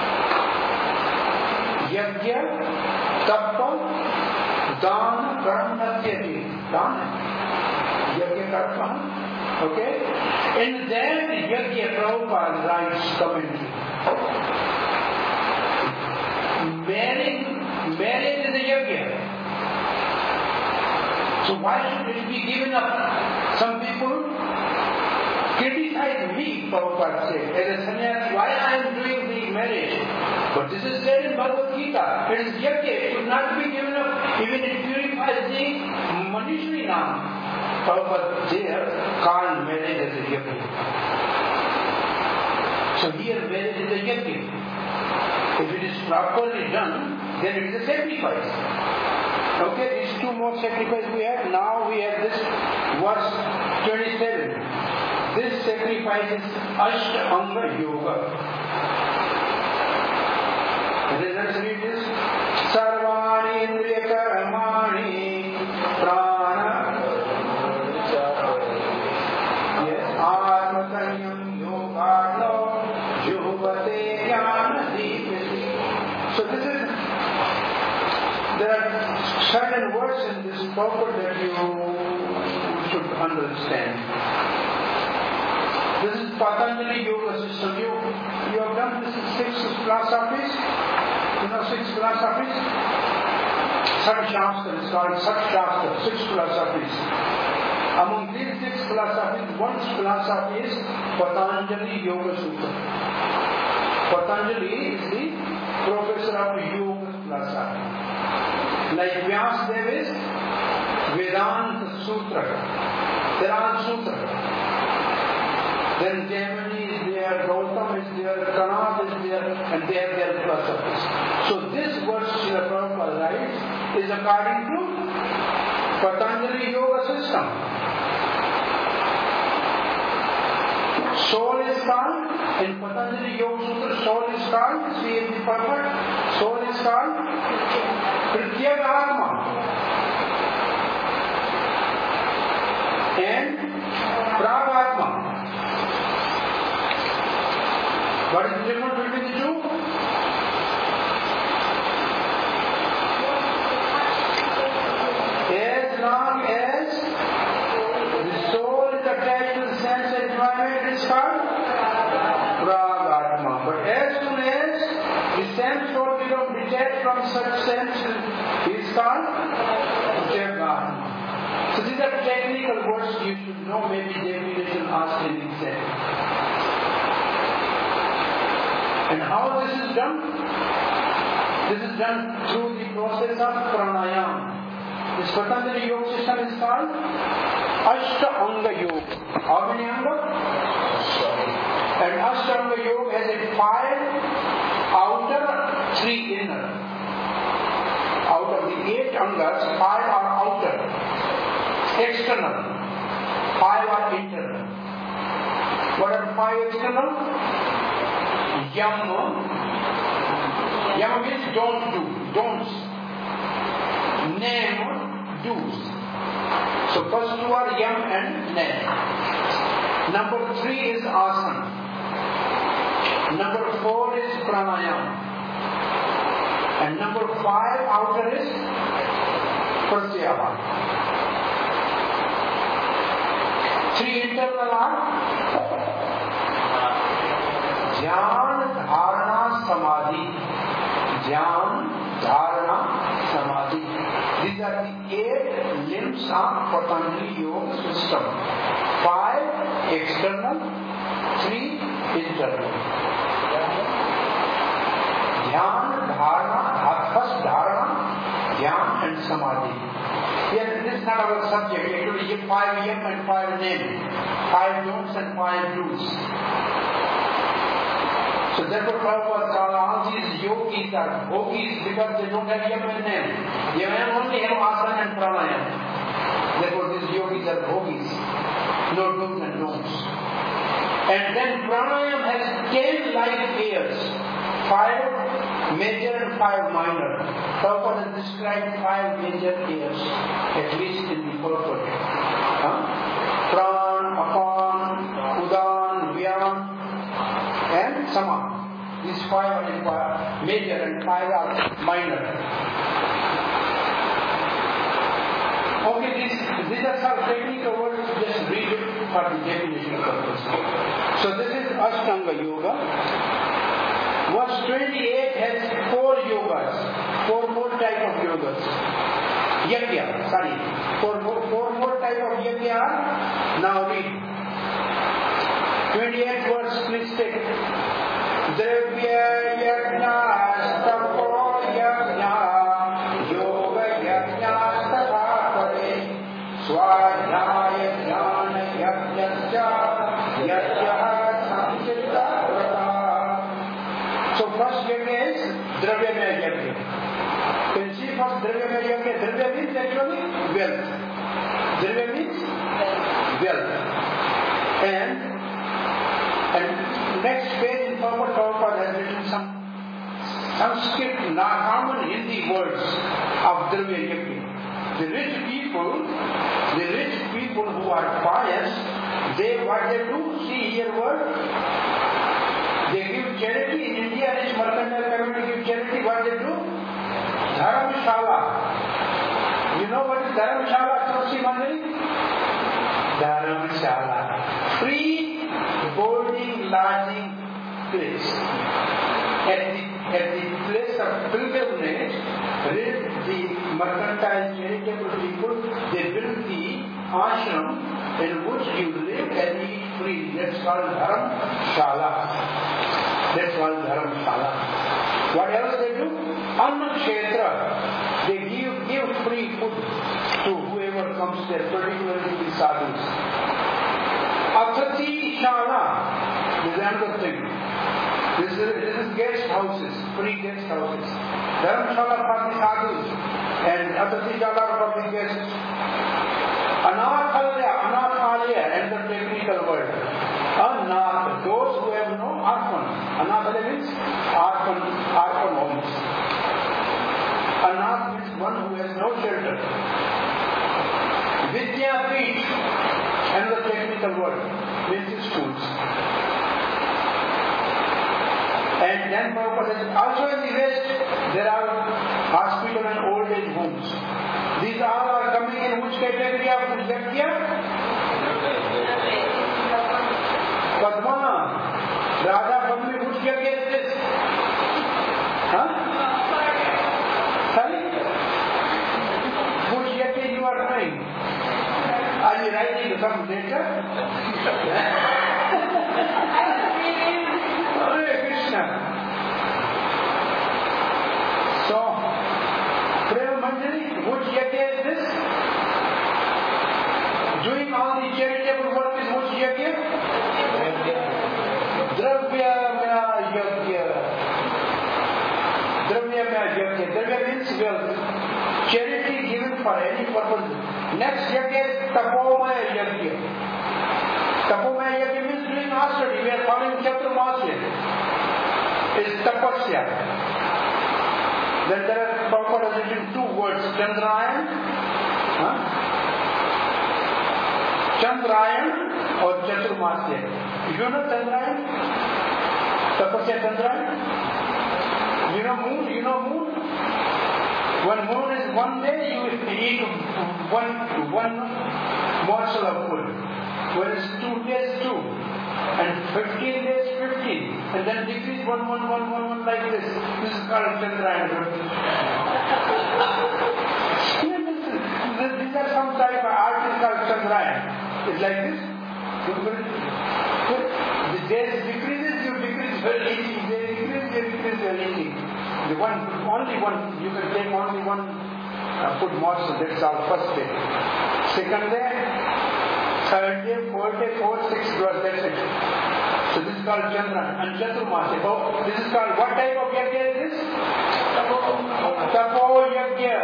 Yajna tapa dan karam natyajeta. Dan Yajna tapa. Okay? In that Yajna Prabhupada writes commentary. Marriage, marriage is a yajna. So why should it be given up? Some people criticize me, Prabhupada said, as a sannyasi, why I am doing the marriage. But this is said in Bhagavad Gita. It is yajna. It should not be given up. Even it purifies the Manishri Nam. Prabhupada there called marriage as a yajna. So here marriage is a yajna. If it is properly done, then it is a sacrifice. Okay, these two more sacrifices we have. Now we have this verse twenty-seven. This sacrifice is Ashtanga Yoga. Let's read this. Sarvani Indriya Karamani Prana. Yes, Atma Sanyam Yoga Juvate Jnana Deepati. So this is, there are certain words in this purport that you should understand. This is Patanjali Yoga system. You, you have done this six philosophies. You know six philosophies? Sat Shastra is called Sat Shastra, six philosophies. Among these six philosophies, one philosophy is Patanjali Yoga Sutra. Patanjali is the professor of yoga philosophy. Like Vyasadeva is Vedanta Sutra. There are sutras. Then Jaimini is there, Gautam is there, Kanad is there, and they have their philosophies. So this verse Srila Prabhupada writes is according to Patanjali Yoga system. Soul is called, in Patanjali Yoga Sutra, soul is called, see in the perfect, soul is called Pratyeka Atma. And Prabhatma. What is the difference between the two? As long as the soul is attached to the sense environment, it is called Prabhatma. But as soon as the sense soul becomes detached from such sense, it is called Jagatma. So these are technical words you should know, maybe definition asked in exam. And how this is done? This is done through the process of pranayama. This Patanjali Yoga system is called Ashtanga Yoga. How many anga? And Ashtanga Yoga has a five outer, three inner. Out of the eight angas, five are outer. External. Five are internal. What are five external? Yama. Yama means don't do. Don'ts. Name, do's. So first two are yam and name. Number three is asana. Number four is pranayama. And number five outer is pratyahara. Three internal are Dhyan, Dharana, Samadhi. Dhyan, Dharana, Samadhi. These are the eight limbs of Patanjali Yoga system. Five external, three internal. Dhyan, Dharana, first Dharana, Dhyan and Samadhi. Yet this is not our subject. Actually, you five yam and five name, five don'ts and five do's. So therefore, Prabhupada called all these yogis are bhogis because they don't have yam and name. They only have asana and pranayama. Therefore, these yogis are bhogis, no do's and don'ts. And then pranayama has ten life years, five major and five minor. Prabhupada has described five major years, at least in the purport. Huh? Pran, Apan, Udan, Vyam, and Sama. These five are major and five are minor. Okay, these, these are some technical words, just read it for the definition purpose. So this is Ashtanga Yoga. Verse twenty-eight has four yogas, four more type of yogas. Yajna, sorry, four more, four more type of yajna. Now read. twenty-eight verse, please take. Dravya yajna, tapo yajna, yoga yajna, tadapare, swadhyaya jnana yajna, yajna samchita vrata. So first yajna is Dravyamaya yajna. Can you see first Dravyamaya yajna? Dravya means actually wealth. Dravya means wealth. And And next page in forward Prabhupada has written some Sanskrit, common Hindi words of Dravya Yajna. The rich people, the rich people who are pious, they what they do, see here word, they give charity. In India, rich mercantile community give charity, what they do? Dharamshala. You know what is Dharamshala, Tulsi Mandiri? Dharamshala. Free boarding, lodging place. At the, at the place of pilgrimage, the mercantile charitable people, they build the ashram in which you live and eat free. That's called Dharamshala. That's called Dharamshala. What else they do? Annakshetra. They give, give free food to whoever comes there, particularly the sadhus. Athati Shala. This is another thing. This is, this is guest houses, free guest houses. Dharamshala for the sadhus and Athati Shala for the guests. Anathalya, Anathalya and the technical word. Anath, those who have no orphan. Anathalya means orphan, orphan homes. Anath means one who has no shelter. Vidyapeeth, another technical word, means schools. And then Prabhupada says, also in the West, there are hospital and old age homes. These all are coming in which category of Vyakya? Padma. Radha Padma, which Vyakya is this? Huh? Sorry? Which Vyakya you are doing? Are you writing some data? Hare Krishna. So, Prema Manjari, which yajna is this? Doing all the charitable work is which yajna? Dravya Maya Yajna. Dravya Maya Yajna. Dravya means wealth. Charity given for any purpose. Next yajna is Tapomaya Yajna. Tapomaya Yajna means doing austerity. We are following Chaturmasya. Is Tapasya. Then there are Prabhupada has written two words, Chandrayan, huh? Chandrayan or Chaturmasya. You know Chandrayan? Tapasya Chandrayan? You know moon? You know moon? When moon is one day, you eat one, one morsel of food. When it's two days, two. And fifteen days, fifteen. And then decrease one, one, one, one, one like this. This is called Chandrayan. These are some type of art is called Chandrayan. It's like this. The days decreases, you decrease very easy. They decrease, they decrease very easy. The one, only one, you can take only one uh, food morsel. That's our first day. Second day, third day, fourth day, fourth, sixth, that's it. So this is called Chandra and Chaturmasya. So this is called, what type of yajna is this? Tapo yajna.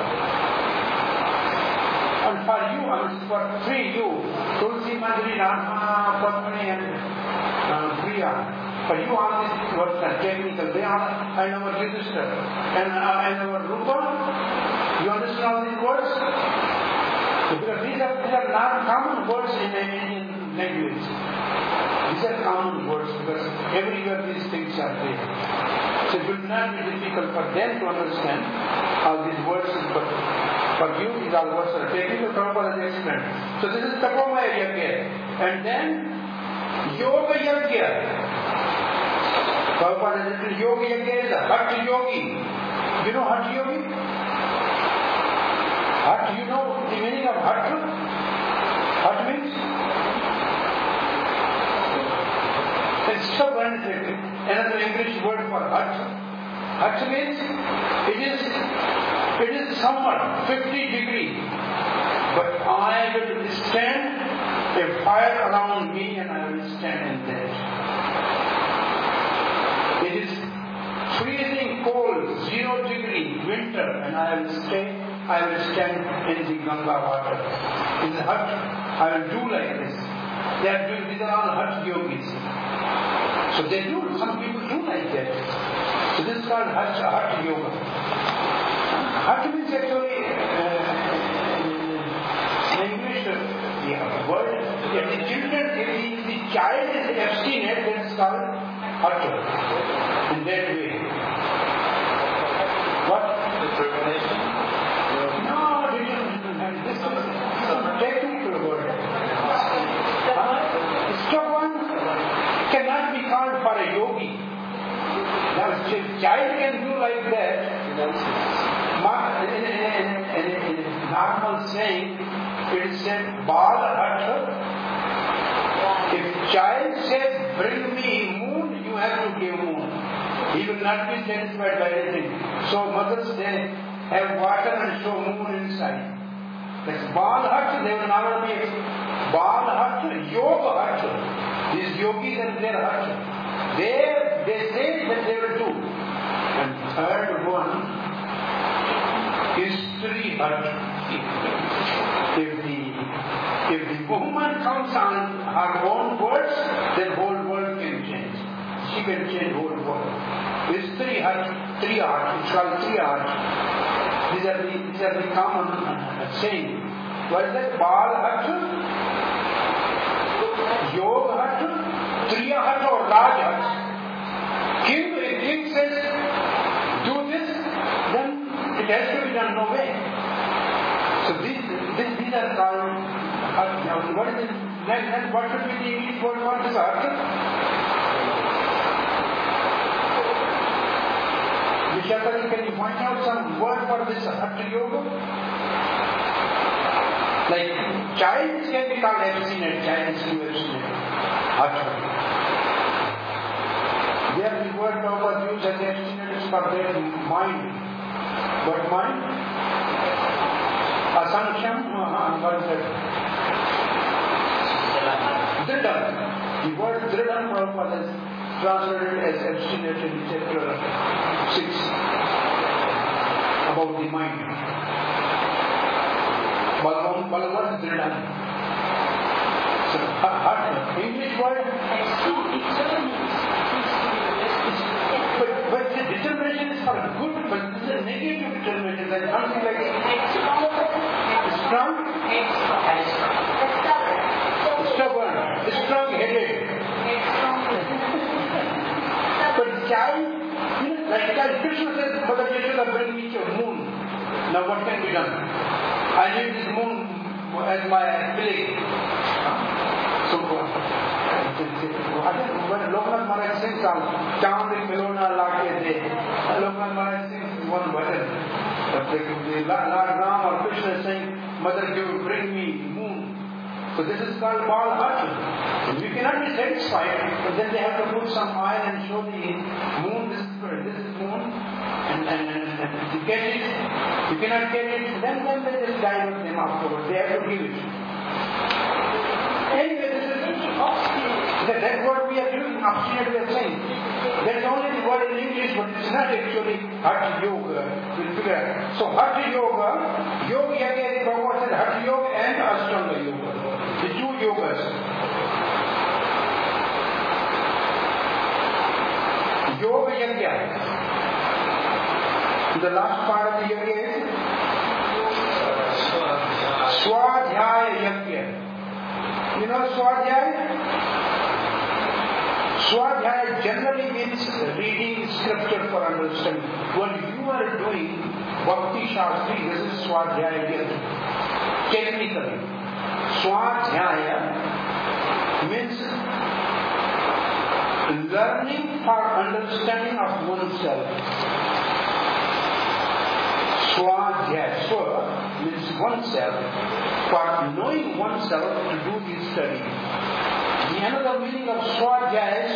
And for you, I mean for three you, Tulsi, Manjari, Rama, Padmini and uh, Priya. For you all these words are technical. They are and our register. And, uh, and our Rupa, you understand all these words? Because these are, these are not common words in the Indian language. These are common words because everywhere these things are there. So it will not be difficult for them to understand how these words, but for you these all words are technical. Prabhupada has explained. So this is Tapomaya Yajna. And then Yoga Yajna. Prabhupada has written Yoga Yajna is a Hatha Yogi. You know Hatha Yogi? Hatha, you know the meaning of Hatha? Hatha means? It's stubborn, another English word for Hatha. Hatha means it is, it is somewhat fifty degree, but I will stand a fire around me and I will stand in that. It is freezing cold, zero degree, winter, and I will stay, I will stand in the Ganga water. In the hut, I will do like this. They are doing, these are all hut yogis. So they do, some people do like that. So this is called hut, hut yoga. Hut means actually, uh, in English, uh, the word, if the children, if the, the child is abstinent, then it's called hut. In that way. What? Determination? No, this is some technical word. Huh? Stubborn cannot be called for a yogi. Now, if a child can do like that, in, in, in, in, in normal saying, it is said, Bal Hatha. If child says, bring me moon, you have to give moon. He will not be satisfied by anything. So mothers, they have water and show moon inside. That's Bal Hatha, they will never be Bal Hatha, Yoga Hatha. These yogis and their Hatha. They, they say that they will do. And third one is Sri Hatha. If the, if the woman comes on her own words, then whole world can change. She can change whole world. It's three heart, three heart, it's called three heart. These are the, these are the common uh, saying. What is that? Bal Hatha, Yoga Hatha, Triya Hatha or Raj Hatha. King, if king says, do this, then it has to be done, no way. So these, these, these are called, uh, what is it? Then, then what should be the English word for this Hatha? Vishakari, can you point out some word for this Hatha Yoga? Like child can be called abstinent, child is too abstinent. Hatha. There the word Prabhupada used as abstinent is for their mind. What mind? Asankham, what is that? Dridam. The word Dridam Prabhupada is translated as abstinent in chapter six about the mind. Balavam, Balavam Dridam. So, English word. But, but the determination is for good, but this is a negative determination. Like something like strong, stubborn, strong-headed. But child, you know, like child, Krishna says, Mother Yashoda, bring me your moon. Now what can be done? I need this moon as my plague. So, when Loknath Maharaj sings on Chand Milona Lake De, Loknath Maharaj sings one button. The Lord Ram or Krishna is saying, Mother, you bring me moon. So this is called Bal Hatha. We cannot be satisfied, but then they have to put some oil and show the moon, this is this is moon, and, and, and, and you get it, you cannot get it, then, then they just divert them afterwards. They have to give it. Anyway, this is that, that word we are using, obstinate we are saying. That's only the word in English, but it's not actually Hatha Yoga. So Hatha Yoga, Yoga Yagya, the Prabhupada said Hatha Yoga and Ashtanga Yoga. The two yogas. Yoga Yagya. The last part of the Yagya is Swadhyaya Yagya. You know Swadhyaya? Swadhyaya generally means reading scripture for understanding. When you are doing Bhakti Shastri, this is Swadhyaya Yagya. Technically. Swadhyaya means learning for understanding of oneself. Swadhyaya, Swa means oneself, for knowing oneself to do this study. The another meaning of Swadhyaya is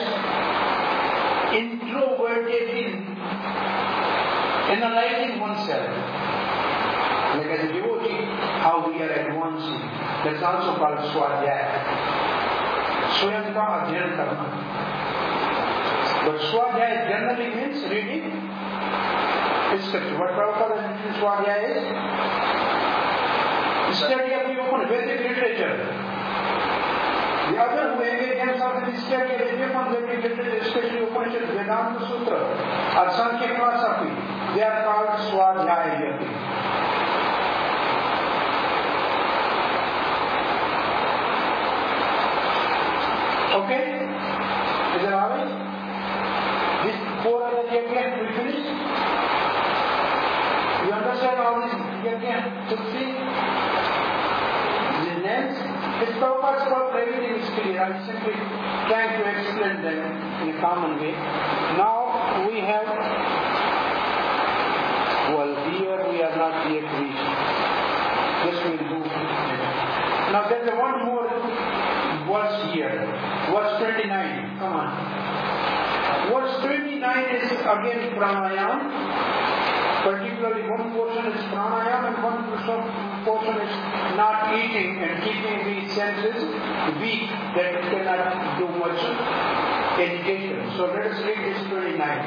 introverted, analyzing oneself. Like as a devotee, how we are advancing. That's also called Swadhyaya. Swayam ka adhyan karna. But Swadhyaya generally means reading scripture. What Prabhupada means Swadhyaya is? Study of the open Vedic literature. The other who engage themselves in the study of the different Vedic literature, especially Upanishad, Vedanta Sutra, or Sankhya philosophy, they are called Swadhyaya Yati. Okay? Is that all right? These four other yajnas we finished? You understand all these yajnas? To see the names? His Prabhupada's called everything is clear. I'm simply trying to explain them in a common way. Now we have, well, here we are not yet reached. This will do. twenty-nine. Come on. Verse twenty-nine is again pranayam. Particularly one portion is pranayam and one portion is not eating and keeping the senses weak that cannot do much education. So let us read this twenty-nine.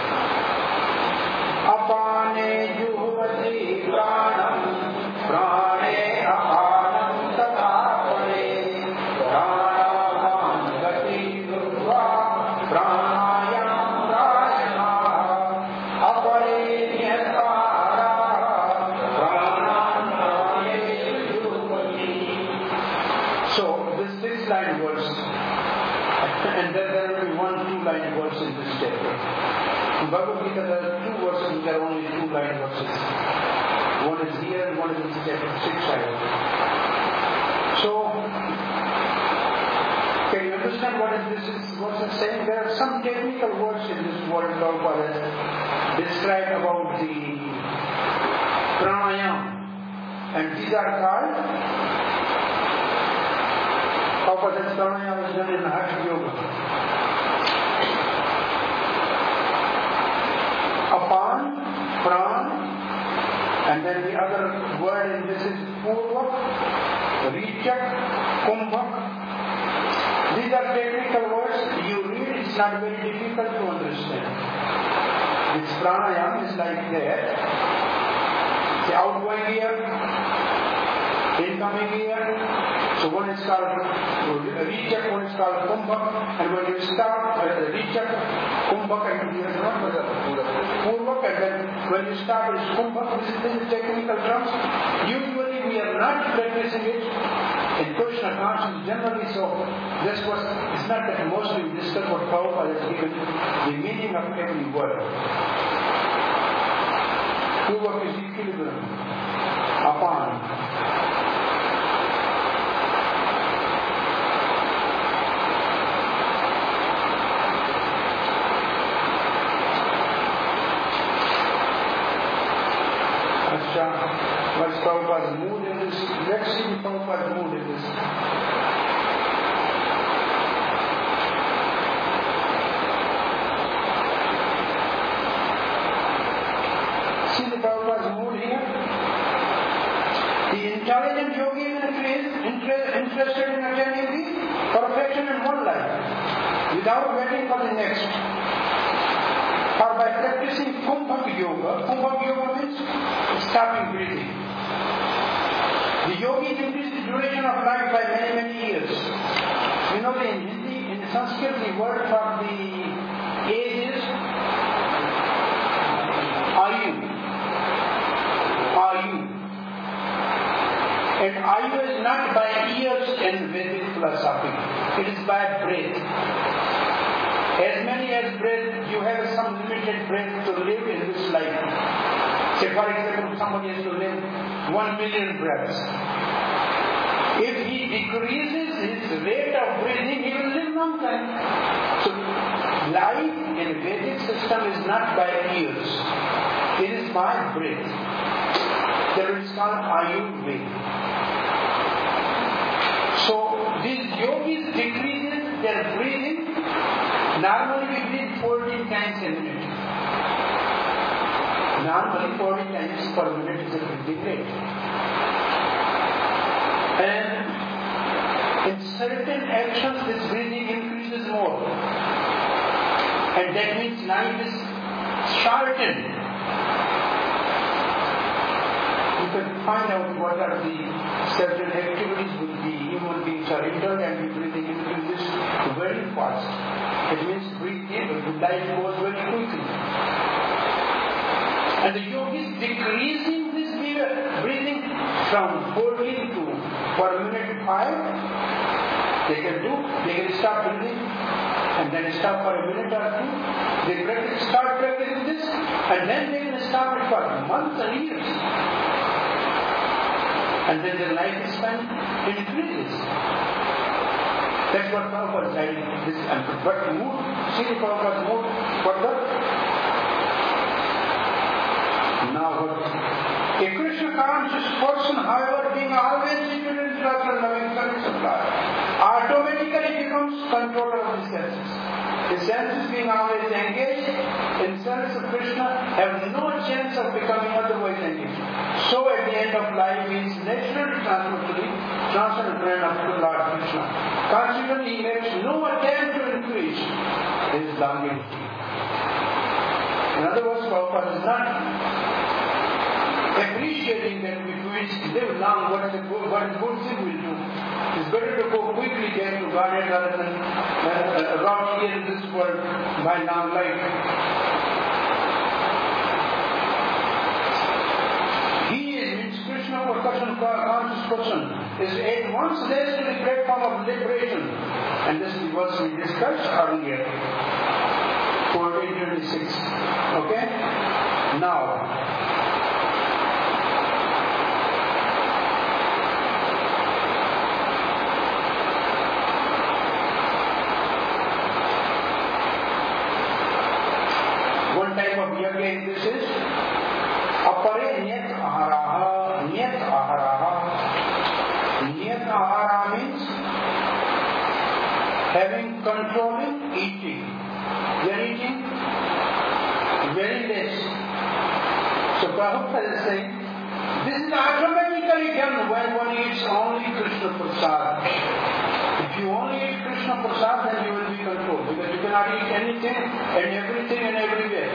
Apane juhvati pranam prane apanam tatapane pranam gati durva pranayam rajana apare nyatara pranam prane juhvati. So this six line verse, and then there will be one two line verse in this chapter. In Bhagavad Gita there are two verses which are only two line verses. One is here and one is in chapter six. So, can you understand what is this is verse is saying? There are some technical words in this word Prabhupada has described about the pranayam, and these are called Prabhupada says pranayam is done in Hatha Yoga. Apan, pran, and then the other word in this is purvak, richak, kumbhak. These are technical words. You read, it's not very difficult to understand. This pranayam is like that. The outgoing ear, incoming ear. So one is called richak, one is called kumbhak, and when you start uh, richak, kumbhak, and you remember the purvak, and then when you start with kumbhak, this is, this is technical terms. Usually we are not practicing it in Krishna consciousness generally, so this was, it's not that mostly we discuss what Prabhupada has given the meaning of every word. Purvak is equilibrium, apan. What's Prabhupada's mood in this? Let's see Prabhupada's mood in this. See the Prabhupada's mood here? The intelligent yogi is interested in attaining the perfection in one life without waiting for the next. Or by practicing Kumbhak Yoga. Kumbhak Yoga means stopping breathing. The yogis increase the duration of life by many, many years. You know, in Hindi, in Sanskrit, the word for the age is Ayu. Ayu. And Ayu is not by years in Vedic philosophy. It is by breath. As many as breath, you have some limited breath to live in this life. Say for example, somebody has to live one million breaths. If he decreases his rate of breathing, he will live long time. So, life in Vedic system is not by years. It is by breath. That is called Ayurveda. So, these yogis decreases their breathing. Normally we breathe fourteen times a minute. Normally forty times per minute is a breathing rate. And in certain actions this breathing increases more. And that means life is shortened. You can find out what are the certain activities with the human beings are entered and the breathing increases very fast. It means breathing, the life goes very quickly. And the yogis decreasing this breathing from fourteen to per minute five, they can do, they can stop breathing and then stop for a minute or two. They practice, start practicing this and then they can stop it for months and years. And then their lifespan increases. That's what Prabhupada said. This, but mood, see the Prabhupada's mood, what the? Now what? A Krishna conscious person, however, being always seated in trust and loving service of God, automatically becomes controller of senses being always engaged in service of Krishna have no chance of becoming otherwise engaged. So at the end of life he is naturally transferred to the transcendental plane of the Lord Krishna. Consequently, he makes no attempt to increase his longevity. In other words, Prabhupada is not appreciating that if we live long, what is a good, what is good thing we'll do. It's better to go quickly get to Godhead rather than uh, rot here in this world by long life. He is, means Krishna percussion, conscious person, is at once raised to the platform of liberation. And this is what we discussed earlier. fourteen twenty-six. Okay? Now, one type of yoga in this is apare niyat aharaha. Niyat aharaha. Niyat ahara means having controlling eating. We are eating very less. So Prabhupada is saying, this is automatically done when one eats only Krishna Prasad. If you only eat Krishna Prasad, then you will be controlled, because you cannot eat anything and everything and everywhere.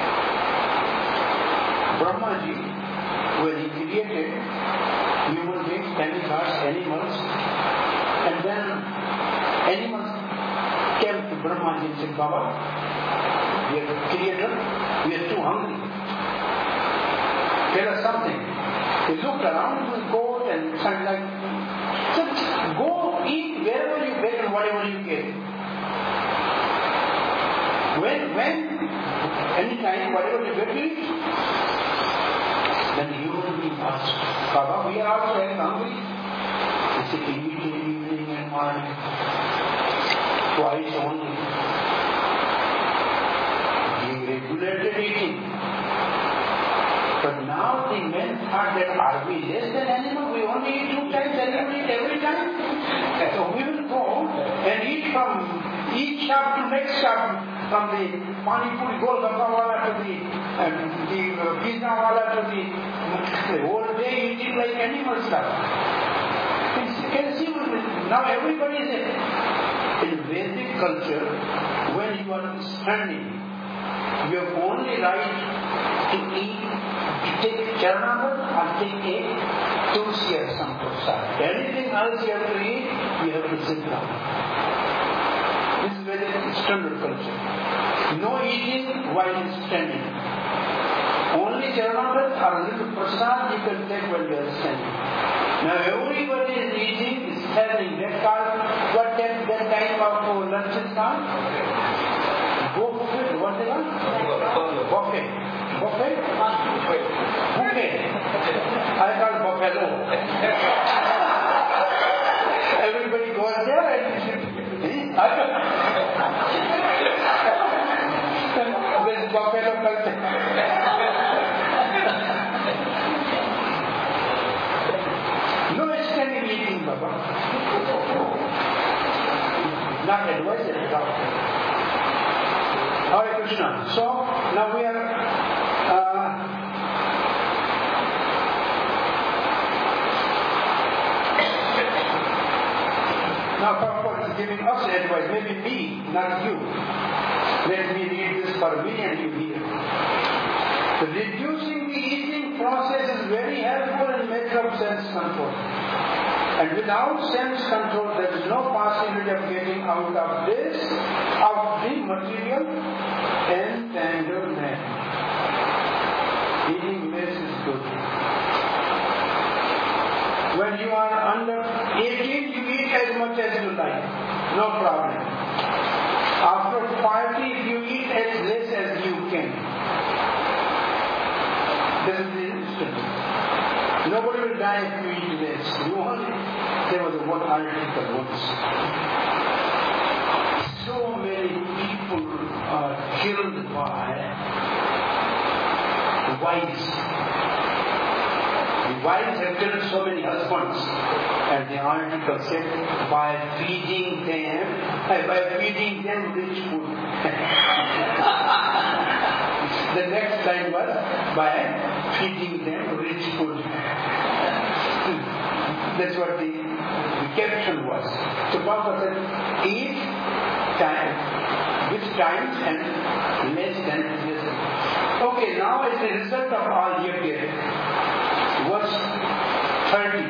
Brahmaji, when he created human beings, demigods, animals, and then animals came to Brahmaji and said, Baba, we are creator, we are too hungry. Tell us something. He looked around with goat and something like, just go eat wherever you get and whatever you get. When, when, anytime, whatever you get, eat. Then you will be asked, Baba, we are also very hungry. He said, eat in evening and morning, twice only. He regulated eating. But now the men thought that are we less than animals? We only eat two times, animals eat every time. So we will go and eat from each shop to next shop, from the Pani Puri Golgappa wala to the, um, the uh, pizza wala to the, the whole day eating like animal stuff. You can see now everybody is a, in Vedic culture, when you are standing, you have only right to eat, to take charanamat or take a tulsi or some prasad. Anything else you have to eat, you have to sit down. This is very standard culture. No eating while standing. Only charanamat or a little prasad you can take while you are standing. Now everybody is eating, is standing. That's called, what that, that time of lunch is called? Buffet. What they call? Buffet. Buffet? Buffet. I call buffalo. Everybody goes there and this buffalo culture. No standing eating, Baba. Not advised at all. Hare Krishna. So now we are uh, now Prabhupada is giving us advice, maybe me, not you. Let me read this for me and you here. Reducing the eating process is very helpful in matter of sense control. And without sense control, there is no possibility of getting out of this, of the material entanglement. Eating less is good. When you are under eighteen, you eat as much as you like. No problem. After forty, you eat as less as you can. This is the instant. Nobody will die if you eat less. You only, there was one article once. So many people are killed by wives. The wives have killed so many husbands. And the article said, by feeding them, uh, by feeding them rich food. The next line was, by feeding them rich food. That's what the, the caption was. So Prabhupada said, eat time, with times and less than this. Okay, now as the result of all yajna, verse thirty.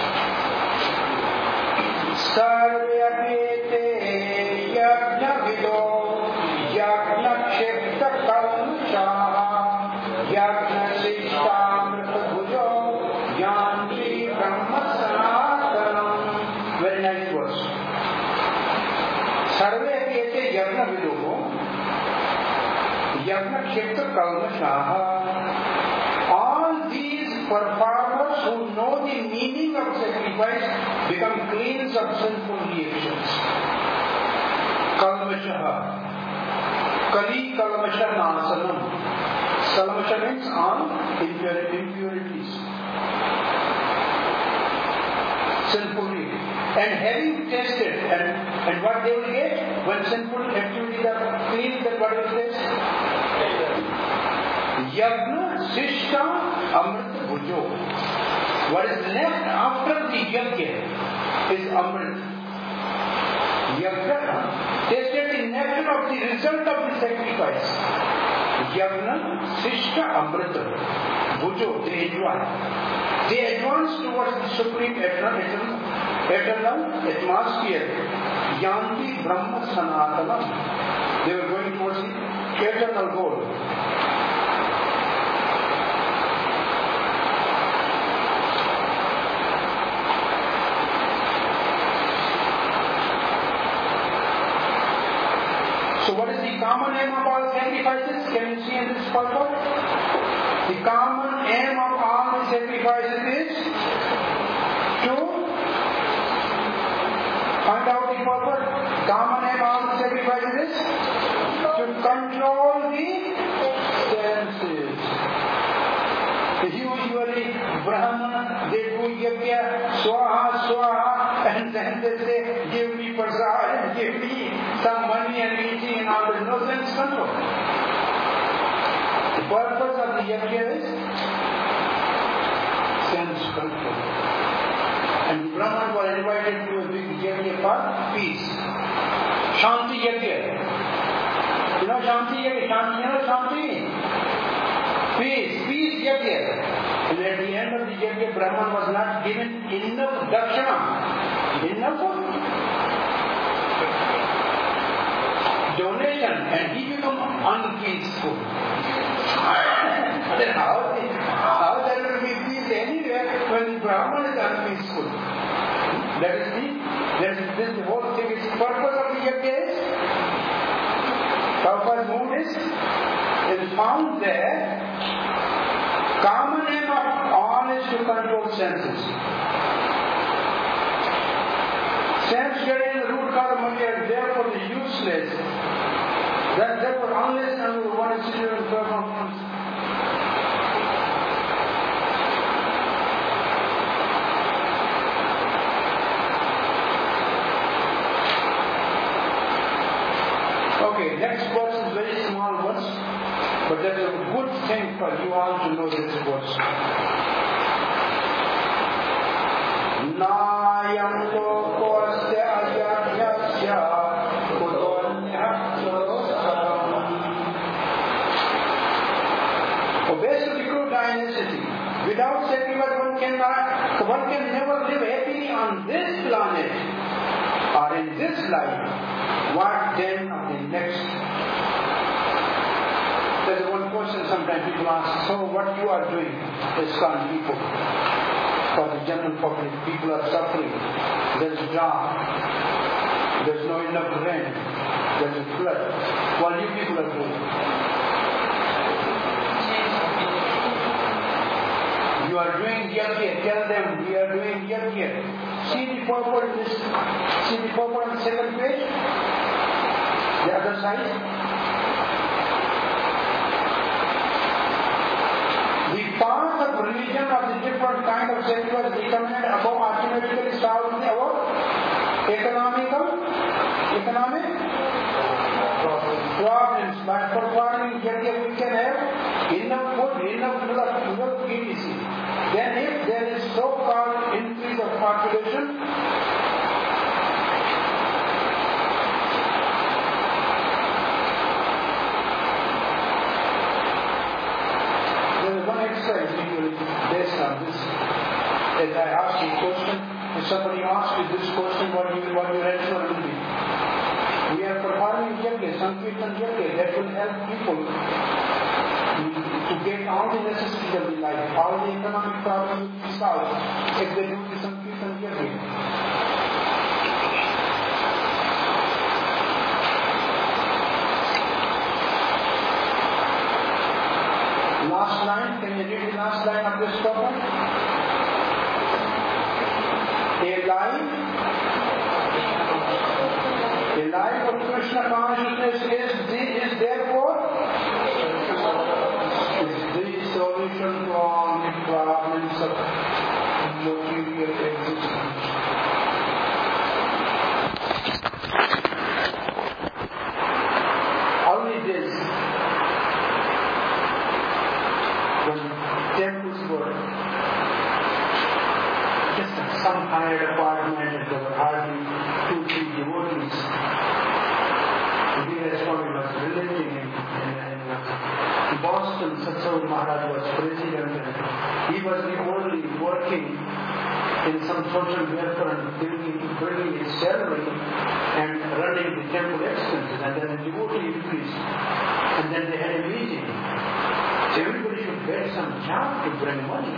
Sarvyapete yajna vido yajna kshepta kalmashaha yajna sishtamrita bhujo yanti brahma sanatanam. Very nice verse. Sarvyapete yajna vido yajna kshepta kalmashaha. All these performers who know the meaning of sacrifice become cleansed of sinful reactions. Kalmashaha. Kali kalmasha nasanam. Kalmasha means all impurities. Sinful reactions. And having tested, and, and what they will get when sinful activities are cleansed, then what will they say? Yajna Sishta Amrit Bhujo. What is left after the yajna is Amrit. Yajna tasted the nectar of the result of the sacrifice. Yajna Sishta Amrit Bhujo. They enjoy. They advance towards the supreme eternal, eternal, eternal atmosphere. Yanti Brahma Sanatanam. They were going towards the eternal goal. So what is the common aim of all sacrifices? Can you see in this photo? The common aim of all the sacrifices is to find out the purpose. Common aim of all the sacrifices is to control the senses. Usually Brahman, they do yajna, swaha, swaha, and then they say, give me prasad, give me some money and eating and all that. No sense control. The purpose of the yajna is sense control. And the Brahman was invited to a big yajna for peace. Shanti yajna. You know Shanti yajna? Shanti, you know Shanti? Peace, peace yajna. And at the end of the yajna, Brahman was not given enough dakshana. Enough donation, and he became unpeaceful. Then how, how there will be peace anywhere when the Brahman is unpeaceful? That is the, that is this the whole thing is purpose of the yajna is. Prabhupada's mood is, is found there. Common aim of all is to control senses. Sense getting the root cause of money are therefore the useless. That therefore unless and one is sitting in performance. Okay, next verse is very small verse, but that is a good thing for you all to know this verse. Nayam lokosya ajajyasya kudonyaklosaram. Obeys to the true dynasty. Without sacrifice one cannot, one can never live happily on this planet or in this life. What then of the next? There is one question sometimes people ask, so what you are doing, ISKCON people? For the general public, people are suffering. There is drought. There is no enough rain. There is flood. What you people are doing? You are doing yajna. Tell them we are doing yajna. See the purport. This. See the purport on the second page. The other side. The path of religion of the different kinds state was recommended above automatically solving our economical, economic problems. By performing yajna, we can have enough food, enough milk, et cetera. Then if there is so-called increase of population, there is one exercise usually based on this. As I ask you a question, if somebody asks you this question, what you what your answer will be? We are performing yajna, Sankirtan yajna, that will help people to get all the necessities of the life, all the economic problems will be solved if they do the Sankirtan yajna. Last line, can you read the last line of this story? A life, a life of Krishna consciousness is, the, is therefore is the solution to all the problems of material existence. Only this, when temples were just some hired apartment and there were hardly two, three devotees. Vira Swami was relating in, in, in Boston. Satsang Maharaj was president and he was the only working in some social welfare and bringing, bringing his salary and running the temple expenses, and then the devotee increased and then they had a meeting. So everybody should get some job to bring money.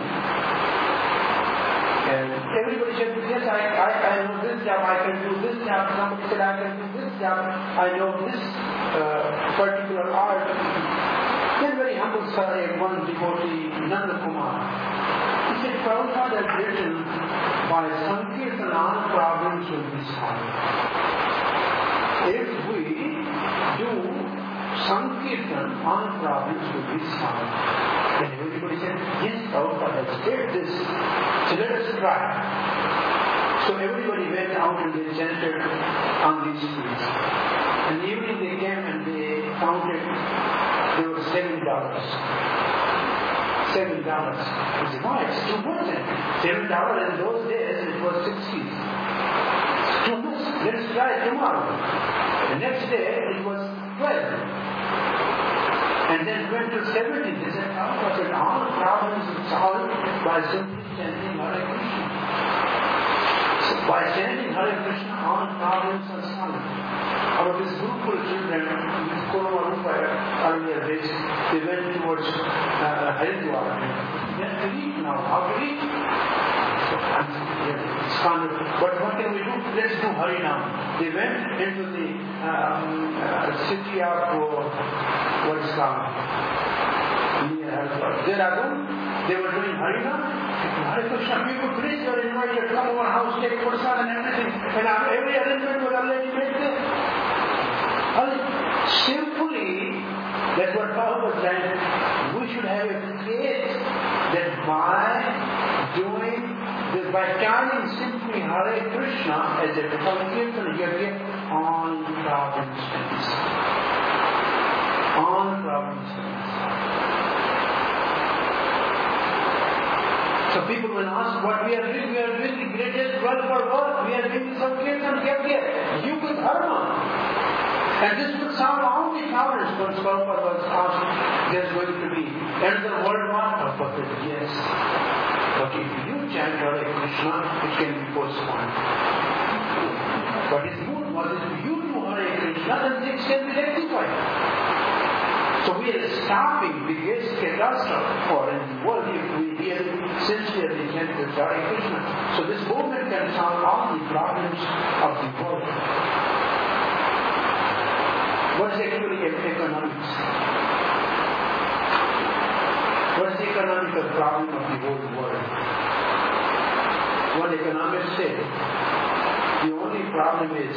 And everybody said, yes, I, I, I know this job, I can do this job. Somebody said, I can do this job, I know this uh, particular art. Then very humble Sahib, one devotee, Nanda Kumar, he said, Prabhupada has written, by Sankirtan all problems will be solved. If we do Sankirtan, all problems will be solved. And everybody said, yes, Prabhupada has said this, so let us try. So everybody went out and they chanted on these streets. And in the evening they came and they counted, there were seven dollars. Seven dollars. I said, no, it's too much. Seven dollars in those days, it was sixty. It's too much. Let's try tomorrow. The next day, it was twelve. And then went to seventy. They said, oh, but all problems are solved by simply chanting Hare Krishna. So by chanting Hare Krishna, all problems are solved. Our these Gurukul children, with Kurma Rupa earlier days, they went towards uh, Haridwar. They have to eat now. How to eat? So, it's kind of, but what can we do? Let's do Harinam. They went into the um, uh, city of, uh, what is called? Near Haridwar. They were doing Harinam. Hare Krishna, people, please, you are invited, come over house, take prasad and everything. And every arrangement was already made there. Simply, that's what Prabhupada said, we should have a faith that by doing this, by chanting simply Hare Krishna as a Sankirtan yajna, all problems ends. All problems ends. So people will ask what we are doing. We are doing the greatest welfare work. We are doing Sankirtan yajna, Yuga Dharma. And this will solve all the problems. When Prabhupada was asked, there's going to be another world war. Prabhupada said, yes. But if you chant Hare Krishna, it can be postponed. But his mood was if you do Hare Krishna, then things can be rectified. So we are stopping the biggest catastrophe for in the world if we really sincerely chant Hare Krishna. So this movement can solve all the problems of the world. What is actually economics? What is the economical problem of the whole world? One economist said, the only problem is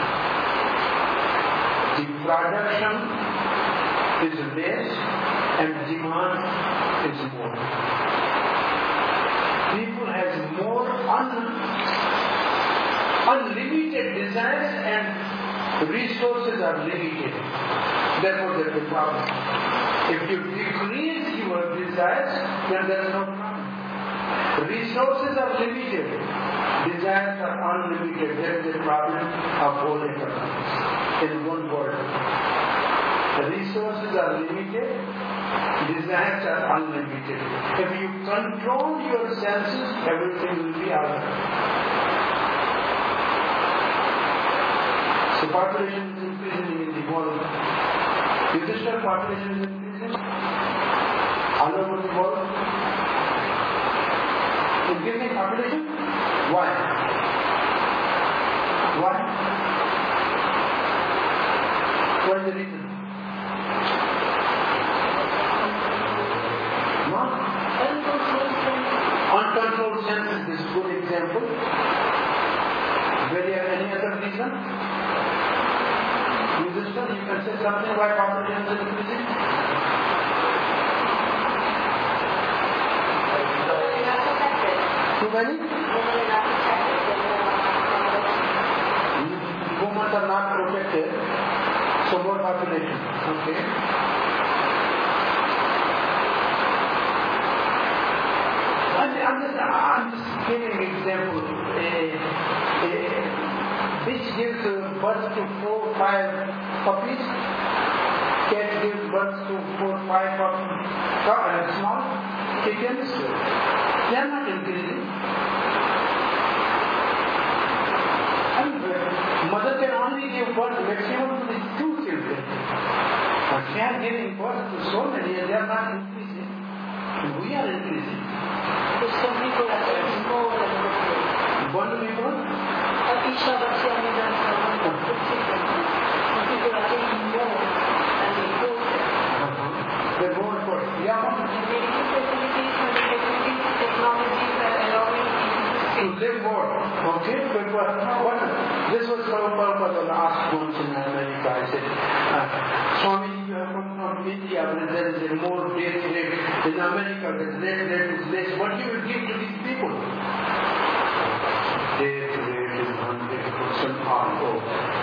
the production is less and demand is more. People have un- unlimited desires and resources are limited. Therefore there is a problem. If you decrease your desires, then there is no problem. Resources are limited. Desires are unlimited. There is a problem of whole economics in one word. The resources are limited. Desires are unlimited. If you control your senses, everything will be alright. So population is increasing in the world. Industrial population is increasing all over the world. Increasing population? Why? Why? What is the reason? No? Uncontrolled senses is a good example. Very any other reason? You understand? You can say something why population is increasing? Too many? Women are not protected, so more population. Okay. I'm just, I'm just giving an example. A, a bitch gives birth to four, five puppies. Cat gives birth to four, five puppies. Uh, small chickens. They are not increasing. And mother can only give birth maximum to these two children. But she is giving birth to so many and they are not increasing. And we are increasing. Some people are getting more than what One people? each other family than some people are getting more than they go there. They're more important. Yeah. The medical facilities and the facilities, technologies are allowing people to To live more. Okay? But what, what, this was Prabhupada last once in America. I said, uh, Swami, you have come from India, but there is a more death rate. In America, the death rate is less. What do you give to these people? Death rate is one hundred percent harmful.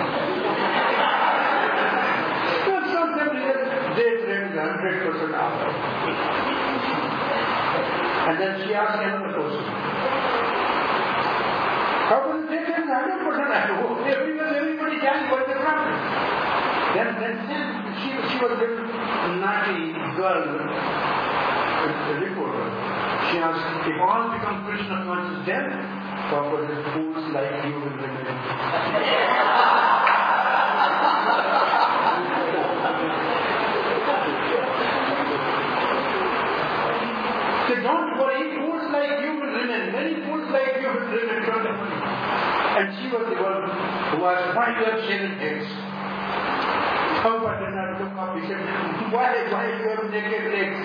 That's not the real death rate is one hundred percent harmful. And then she asked another question. How can they take one hundred percent harmful? Everyone, everybody can, what is the problem? Then, then she, she was a little naughty girl, a reporter. She asked, if all become Krishna conscious, then Papa said, fools like you will remain. So don't worry, fools like you will remain. Many fools like you will remain. And she was the one who was five years seven eggs. Prabhupada did not look up. He said, why, why you have naked legs?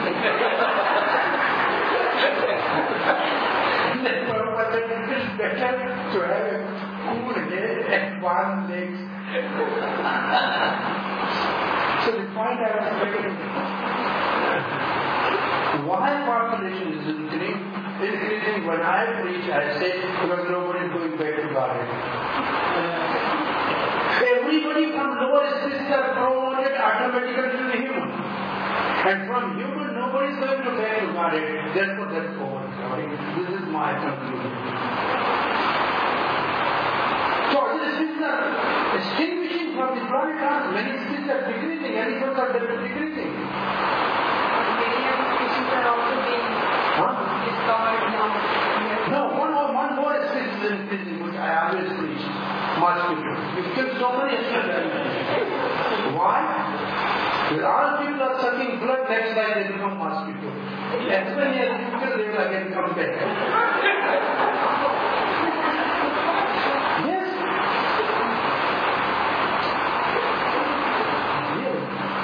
And then Prabhupada said, it is better to have a cool head and warm legs. So the point I was making, why population is increasing? Increasing when I preach, I say, because nobody is going back to Godhead. Everybody from lower species are promoted automatically to the human. And from human, nobody is going to back to Godhead. Therefore, that's overcrowding. This is my conclusion. So, other species are extinguishing from the planet Earth. Many species are decreasing. Animals are decreasing. many other species are also being Huh? discovered now. No, one, more- one more species is increasing, which I always preach. Mosquito. You kill so many animals. Why? Because all people are sucking blood, next time they become mosquito. As many as you kill, they will again come back. Yes. Really.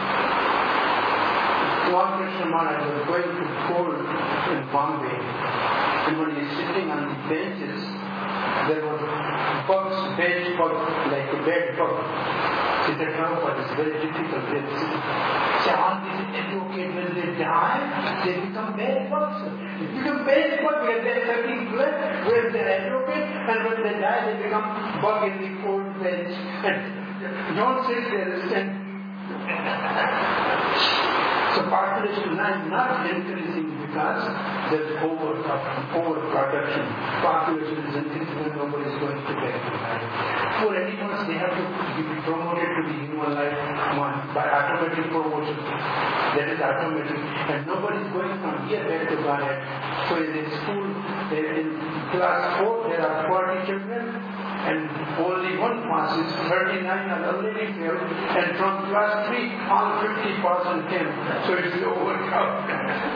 One Krishna Maharaj was going to court in Bombay, and when he is sitting on the benches, there were bugs, bench bugs, like a bed bug. He said, Prabhupada, it's very difficult. They say, all these advocates, when they die, they become bed bugs. become very small because they are sucking blood when they are appropriate, and when they die they become bug in the cold bench and don't sit there and so population is not increasing because there's over overproduction. Population is increasing when nobody is going to get married. For animals, they have to be promoted to the human life one by automatic promotion. That is automatic, and nobody is going from here back to Godhead. So in the school, in class four, there are forty children. And only one class is thirty-nine are already failed, and from class three, all fifty percent came. So it's overcome.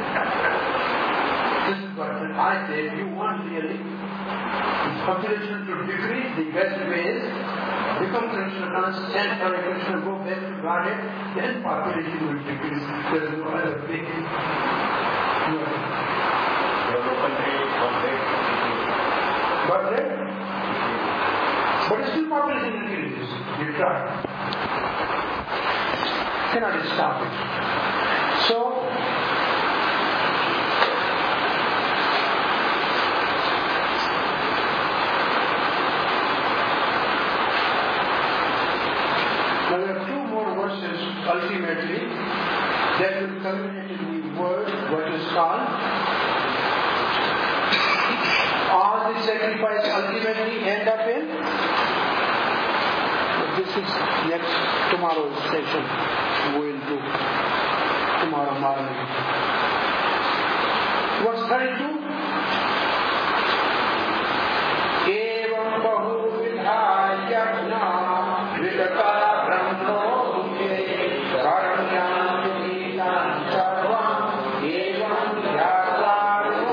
This is what I say. If you want really population to decrease, the best way is become Krishna conscious, chant Hare Krishna, go back to Godhead, then population will decrease. There is no other way. No. But then, but still population increases. You try. Cannot stop it. So, now there are two more verses ultimately that will culminate in the word what is called all the sacrifice ultimately end up in. This is next tomorrow's session. We will do tomorrow morning. Verse thirty-two. Evam bahu vidha yajna vidaka brahmo mukhe karanyam viditam sarvam evam yatva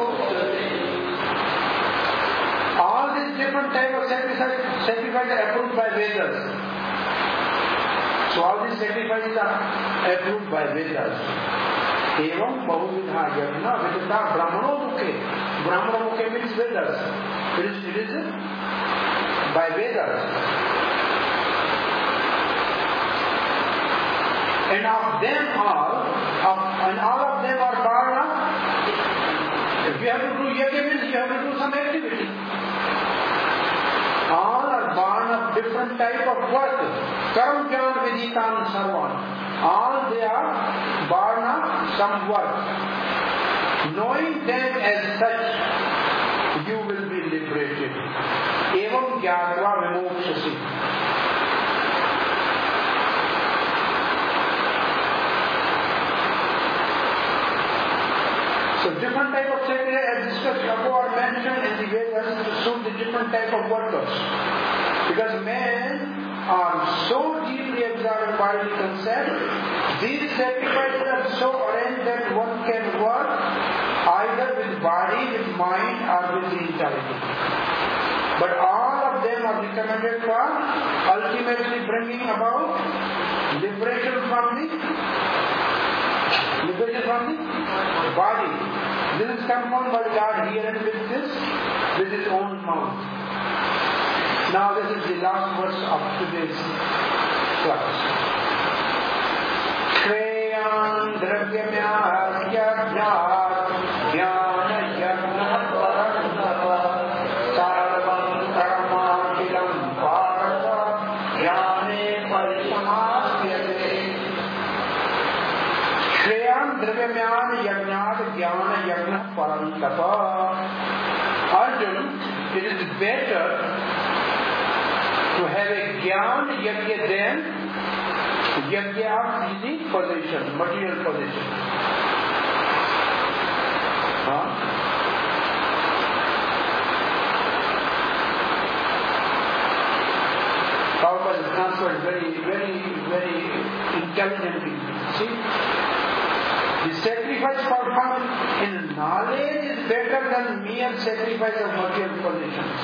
all these different types of sacrifice, sacrifice are approved by Vedas. So all these sacrifices are approved by Vedas. Evam bahuvidha yajna vidita brahmano mukhe. Brahmano mukhe means Vedas. It is, it is by Vedas. And of them all, of, and all of them are varna. If you have to do yajna means you have to do some activity. All are born of different type of work. Karam jnana viditam sarvan. All they are born of some work. Knowing them as such, you will be liberated. Evam jnatva vimokshasi. So different type of sacrifice as discussed above are mentioned in the Vedas to suit the different type of workers. Because men are so deeply absorbed in bodily concept, these sacrifices are so arranged that one can work either with body, with mind, or with the intelligence. But all of them are recommended for ultimately bringing about liberation from the liberation from the body. This is confirmed by God here and with this, with his own mouth. Now this is the last verse of today's class. Shreyam dravyamya yajnat jnana yajna parantava sarvam karmakilam parata jnane parishamasyate. Shreyam dravyamyan yajnat jnana yajna parantava. Arjun, it is better to have a Gyan Yajna than Yajna of easy possession, material possession. Huh? Prabhupada is transferred very, very, very intelligently. See? The sacrifice performed in knowledge is better than mere sacrifice of material possessions.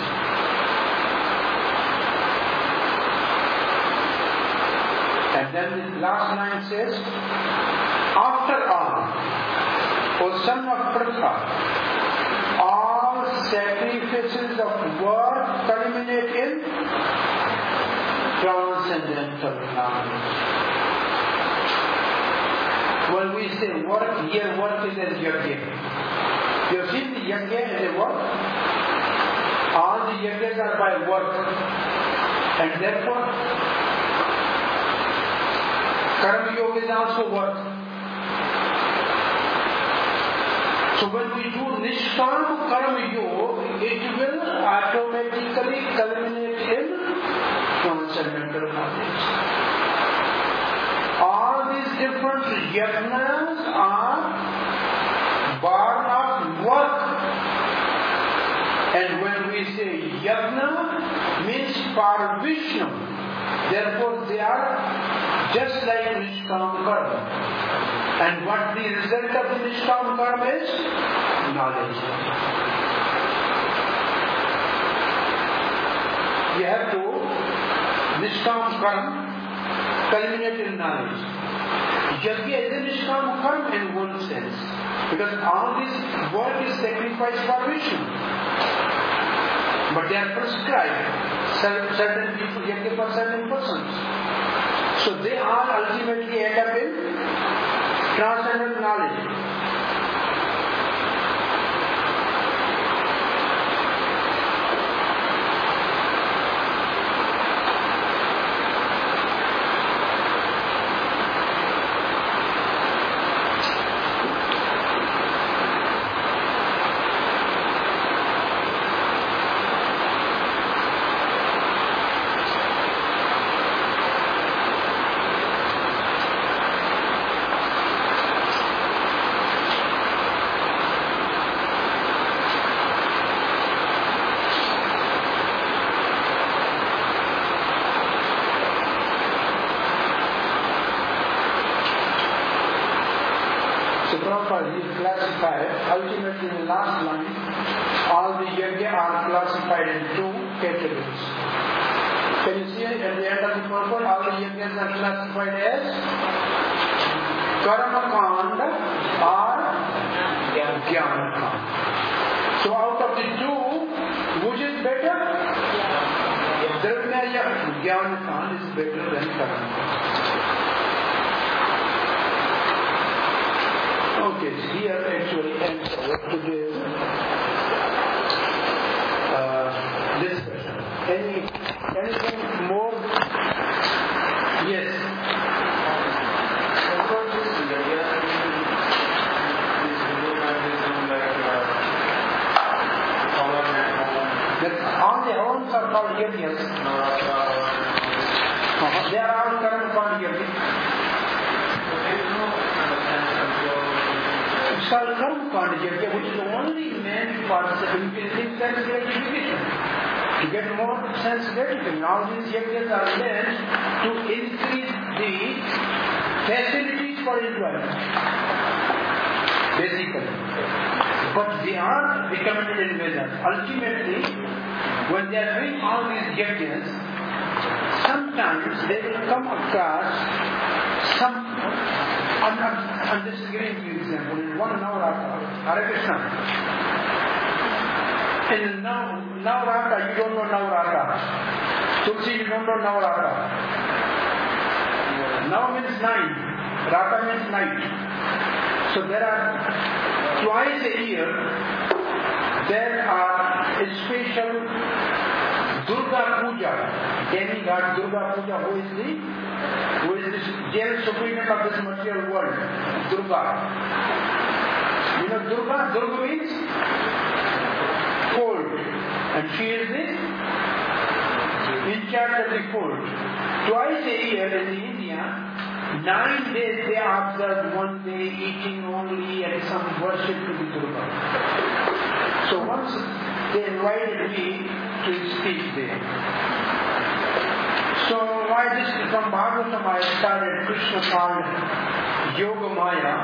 And then the last line says, after all, O son of Pratha, all sacrifices of work culminate in transcendental knowledge. When we say work, here work is as yajna. You have seen the yajna as a work. All the yajnas are by work. And therefore, karma yoga is also work. So when we do Nishkam Karma Yoga, it will automatically culminate in transcendental knowledge. All these different yajnas are born of work. And when we say yajna, means for Vishnu. Therefore they are just like Nishkam Karma. And what the result of the Nishkam Karma is? Knowledge. You have to Nishkam Karma culminate in knowledge. Yajna is a Nishkam Karma in one sense. Because all this work is sacrificed for Vishnu. But they are prescribed. Certain people yajna for certain persons. So they all ultimately end up in transcendental knowledge. Ultimately, in the last line, all the yajna are classified in two categories. Can you see at the end of the purport, all the yajnas are classified as Karma Kanda or Jnana Kanda. So out of the two, which is better? Dravya Jnana Kanda is better than Karma Kanda. Okay, here actually ends today's uh, discussion. Any anything more? Yes. About this yajna, this mechanism like power That all the homes are called yajnas. Uh-huh. They are all current called yajnas. It's called Karma Kanda Yajna, which is only meant for increasing sense gratification. To get more sense gratification. All these yajnas are meant to increase the facilities for enjoyment. Basically. But they are recommended in Vedas. Ultimately, when they are doing all these yajnas, sometimes they will come across some. I'm, I'm, I'm just giving you an example. In one Navrata, Hare Krishna. In Nav, Navrata, you don't know Navrata. Tulsi, you don't know Navrata. Nav means nine. Rata means night. So there are twice a year, there are a special Durga Puja. Demigod Durga Puja, who is the who is the general superintendent of this material world, Durga. You know Durga? Durga means cold. And she is the in charge of the cold. Twice a year in India, nine days they observe one day eating only and some worship to the Durga. So once they invited me to speak there. So why this from Bhagavatam I started Krishna called Yoga Maya,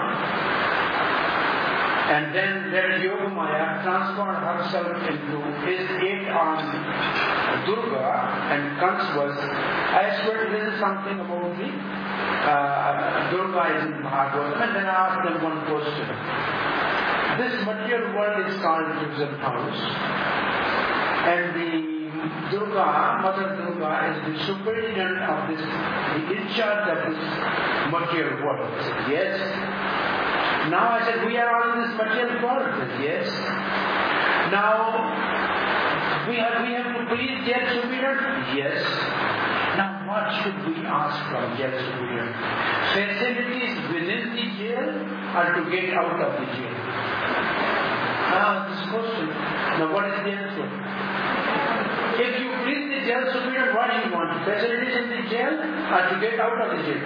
and then that Yoga Maya transformed herself into his aid on Durga, and Kans was, I swear this is something about the uh, Durga is in Bhagavatam, and then I asked them one question. This material world is called prison house, and the Durga, Mother Durga, is the superintendent of this, the in charge of this material world. I said, yes. Now I said, we are all in this material world. Yes. Now, we have, we have to please jail superior? Yes. Now, what should we ask from jail superior? Facilities within the jail or to get out of the jail? Now, this question. Now, what is the answer? If you please the jail superior, what do you want? Facilities in the jail or to get out of the jail?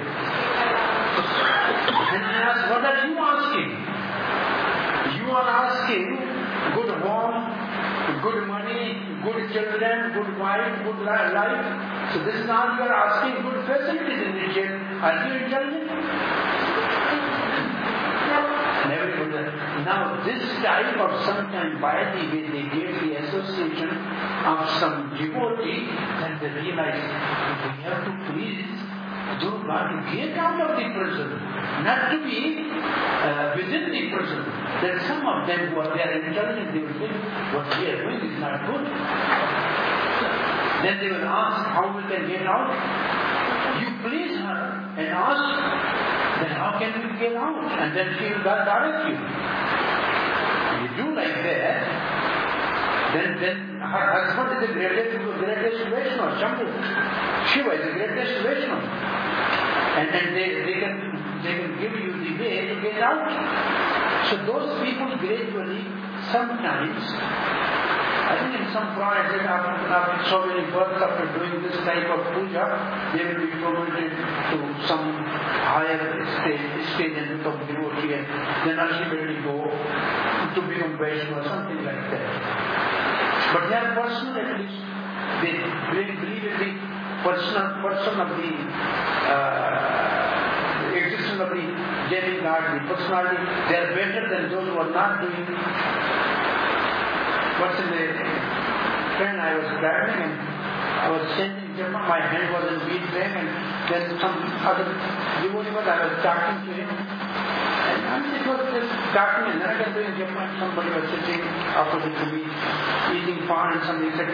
And I ask, what are you asking? You are asking good home, good money, good children, good wife, good life. So this is all you are asking, good facilities in the jail. Are you intelligent? Never. Now this type of sometime by the way they get the association of some devotee, then they realize we have to please those God to get out of the prison, not to be uh, within the prison. That some of them who are there intelligent, they will think what we are doing is not good. Then they will ask how we can get out. You please her and ask, then how can we get out? And then she will direct you. You do like that, then then her husband is the greatest, greatest Vaishnava, Shambhu. Shiva is the greatest Vaishnava. And, and they, they can they can give you the way to get out. So those people gradually, sometimes, I think in some projects, after, after so many births, after doing this type of puja, they will be promoted to some higher stage, stage and become devotee, and then ultimately go to become Vaishnava, something like that. But they are personal at least. They believe in the personal person of the uh, existence of the demigod, the personality. They are better than those who are not doing. Once in the train I was traveling and I was changing Japa, my hand was in beat train, and then some other devotee was, I was talking to him. And I mean, it was just talking, and then I was doing Japa, and somebody was sitting opposite to me, eating pan, and somebody said,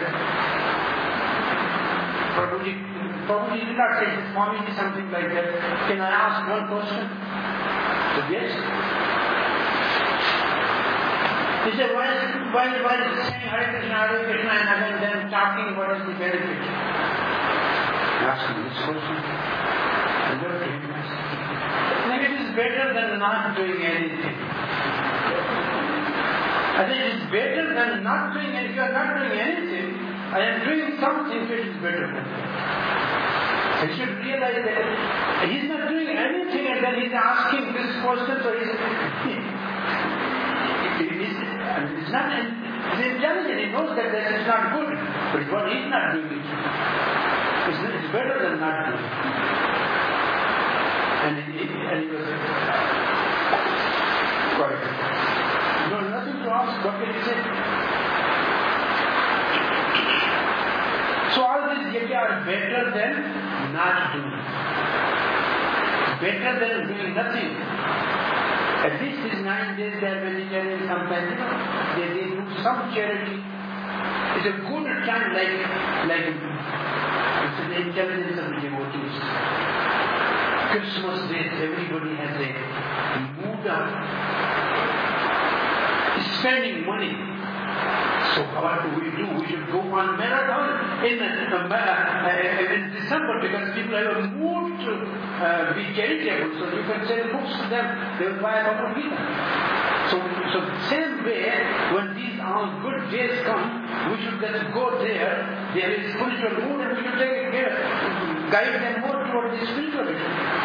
Prabhuji, Prabhuji did not say, Swamiji, something like that. Can I ask one question? I said, yes. He said, why, why, why saying Hare Krishna, Hare Krishna, and again then talking, what is the benefit? I asked him this question. I looked at him and I said, it is better than not doing anything. I said, it is better than not doing anything. If you are not doing anything, I am doing something which is better than that. You should realize that he is not doing anything and then he is asking this question, so he is, I mean, it's not, he's intelligent, he knows that that is not good, but what he is not doing it, it's, it's better than not doing it. And he, and he was quiet. No, nothing to ask, what can he say? So all these yajna are better than not doing. Better than doing nothing. At least these nine days they are vegetarian, sometimes, you know, they, they do some charity. It's a good time, like, like it's the intelligence of the devotees. Christmas days, everybody has a mood of spending money. So what do we do? We should go on marathon in, uh, uh, in December because people have a mood to uh, be charitable. So you can sell books to them. They will buy a couple of Gita. So, so same way, when these all good days come, we should just go there. There is spiritual mood and we should take care, guide them more towards the spirituality.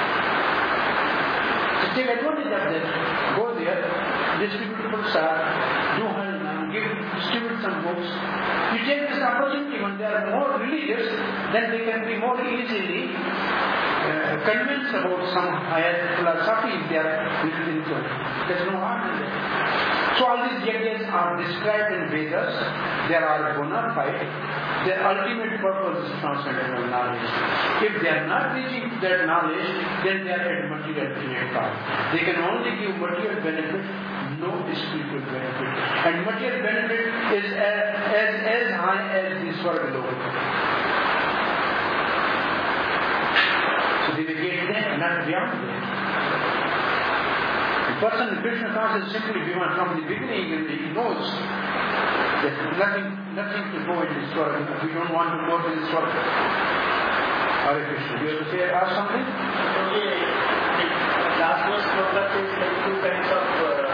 So take advantage of that. Go there, distribute prasad, do Harinam, give, distribute some books. You take this opportunity when they are more religious, then they can be more easily uh, convinced about some higher philosophy if they are listening to it. There's no harm in that. So all these yajnas are described in Vedas. They are bona fide. Their ultimate purpose is transcendental knowledge. If they are not reaching to that knowledge, then they are at material finite path. They can only give material benefit, no spiritual benefit. And material benefit is as, as, as high as the Swarga Loka. So they will get there, not beyond there. person, Krishna consciousness simply given from the beginning, he knows there's nothing, nothing to go in this world. We don't want to go to this world. Hare Krishna. You have to say, ask something? Okay, the last verse Prabhupada says there are two kinds of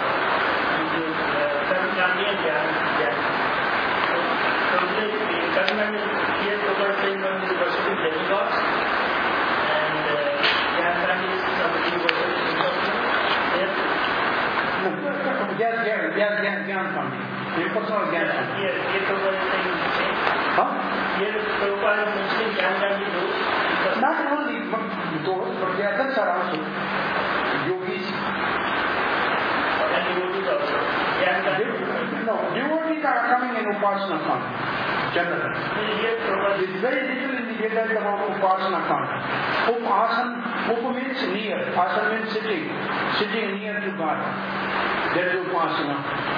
Karmani and Jnana. So, probably the Karmani, here Prabhupada saying one is worshipping demigods, and Jnana is somebody worshipping impersonal. Yes? No, Gyan, Gyan, Gyan, Gyan, Gyan Kami. Impersonal Gyan Kami. Here, here Prabhupada is saying the same. Huh? Here Prabhupada is mentioning Jnana those. Not only those, but the others are also yogis. And devotees also. Dev- No, devotees are coming in Upasana Kant, generally. Here Prabhupada It's very little in the Vedas about Upasana Kant. Upasan, Upa means near, Asan means sitting, sitting near to God. That is Upasana.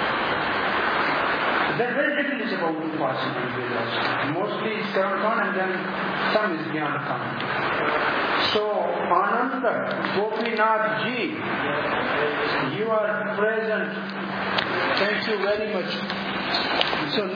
That very little is about Upasana in Vedas. Mostly it's Karma Kant and then some is Jnana Kant. So, Ananda, Gopinath Ji, you are present. Thank you very much. So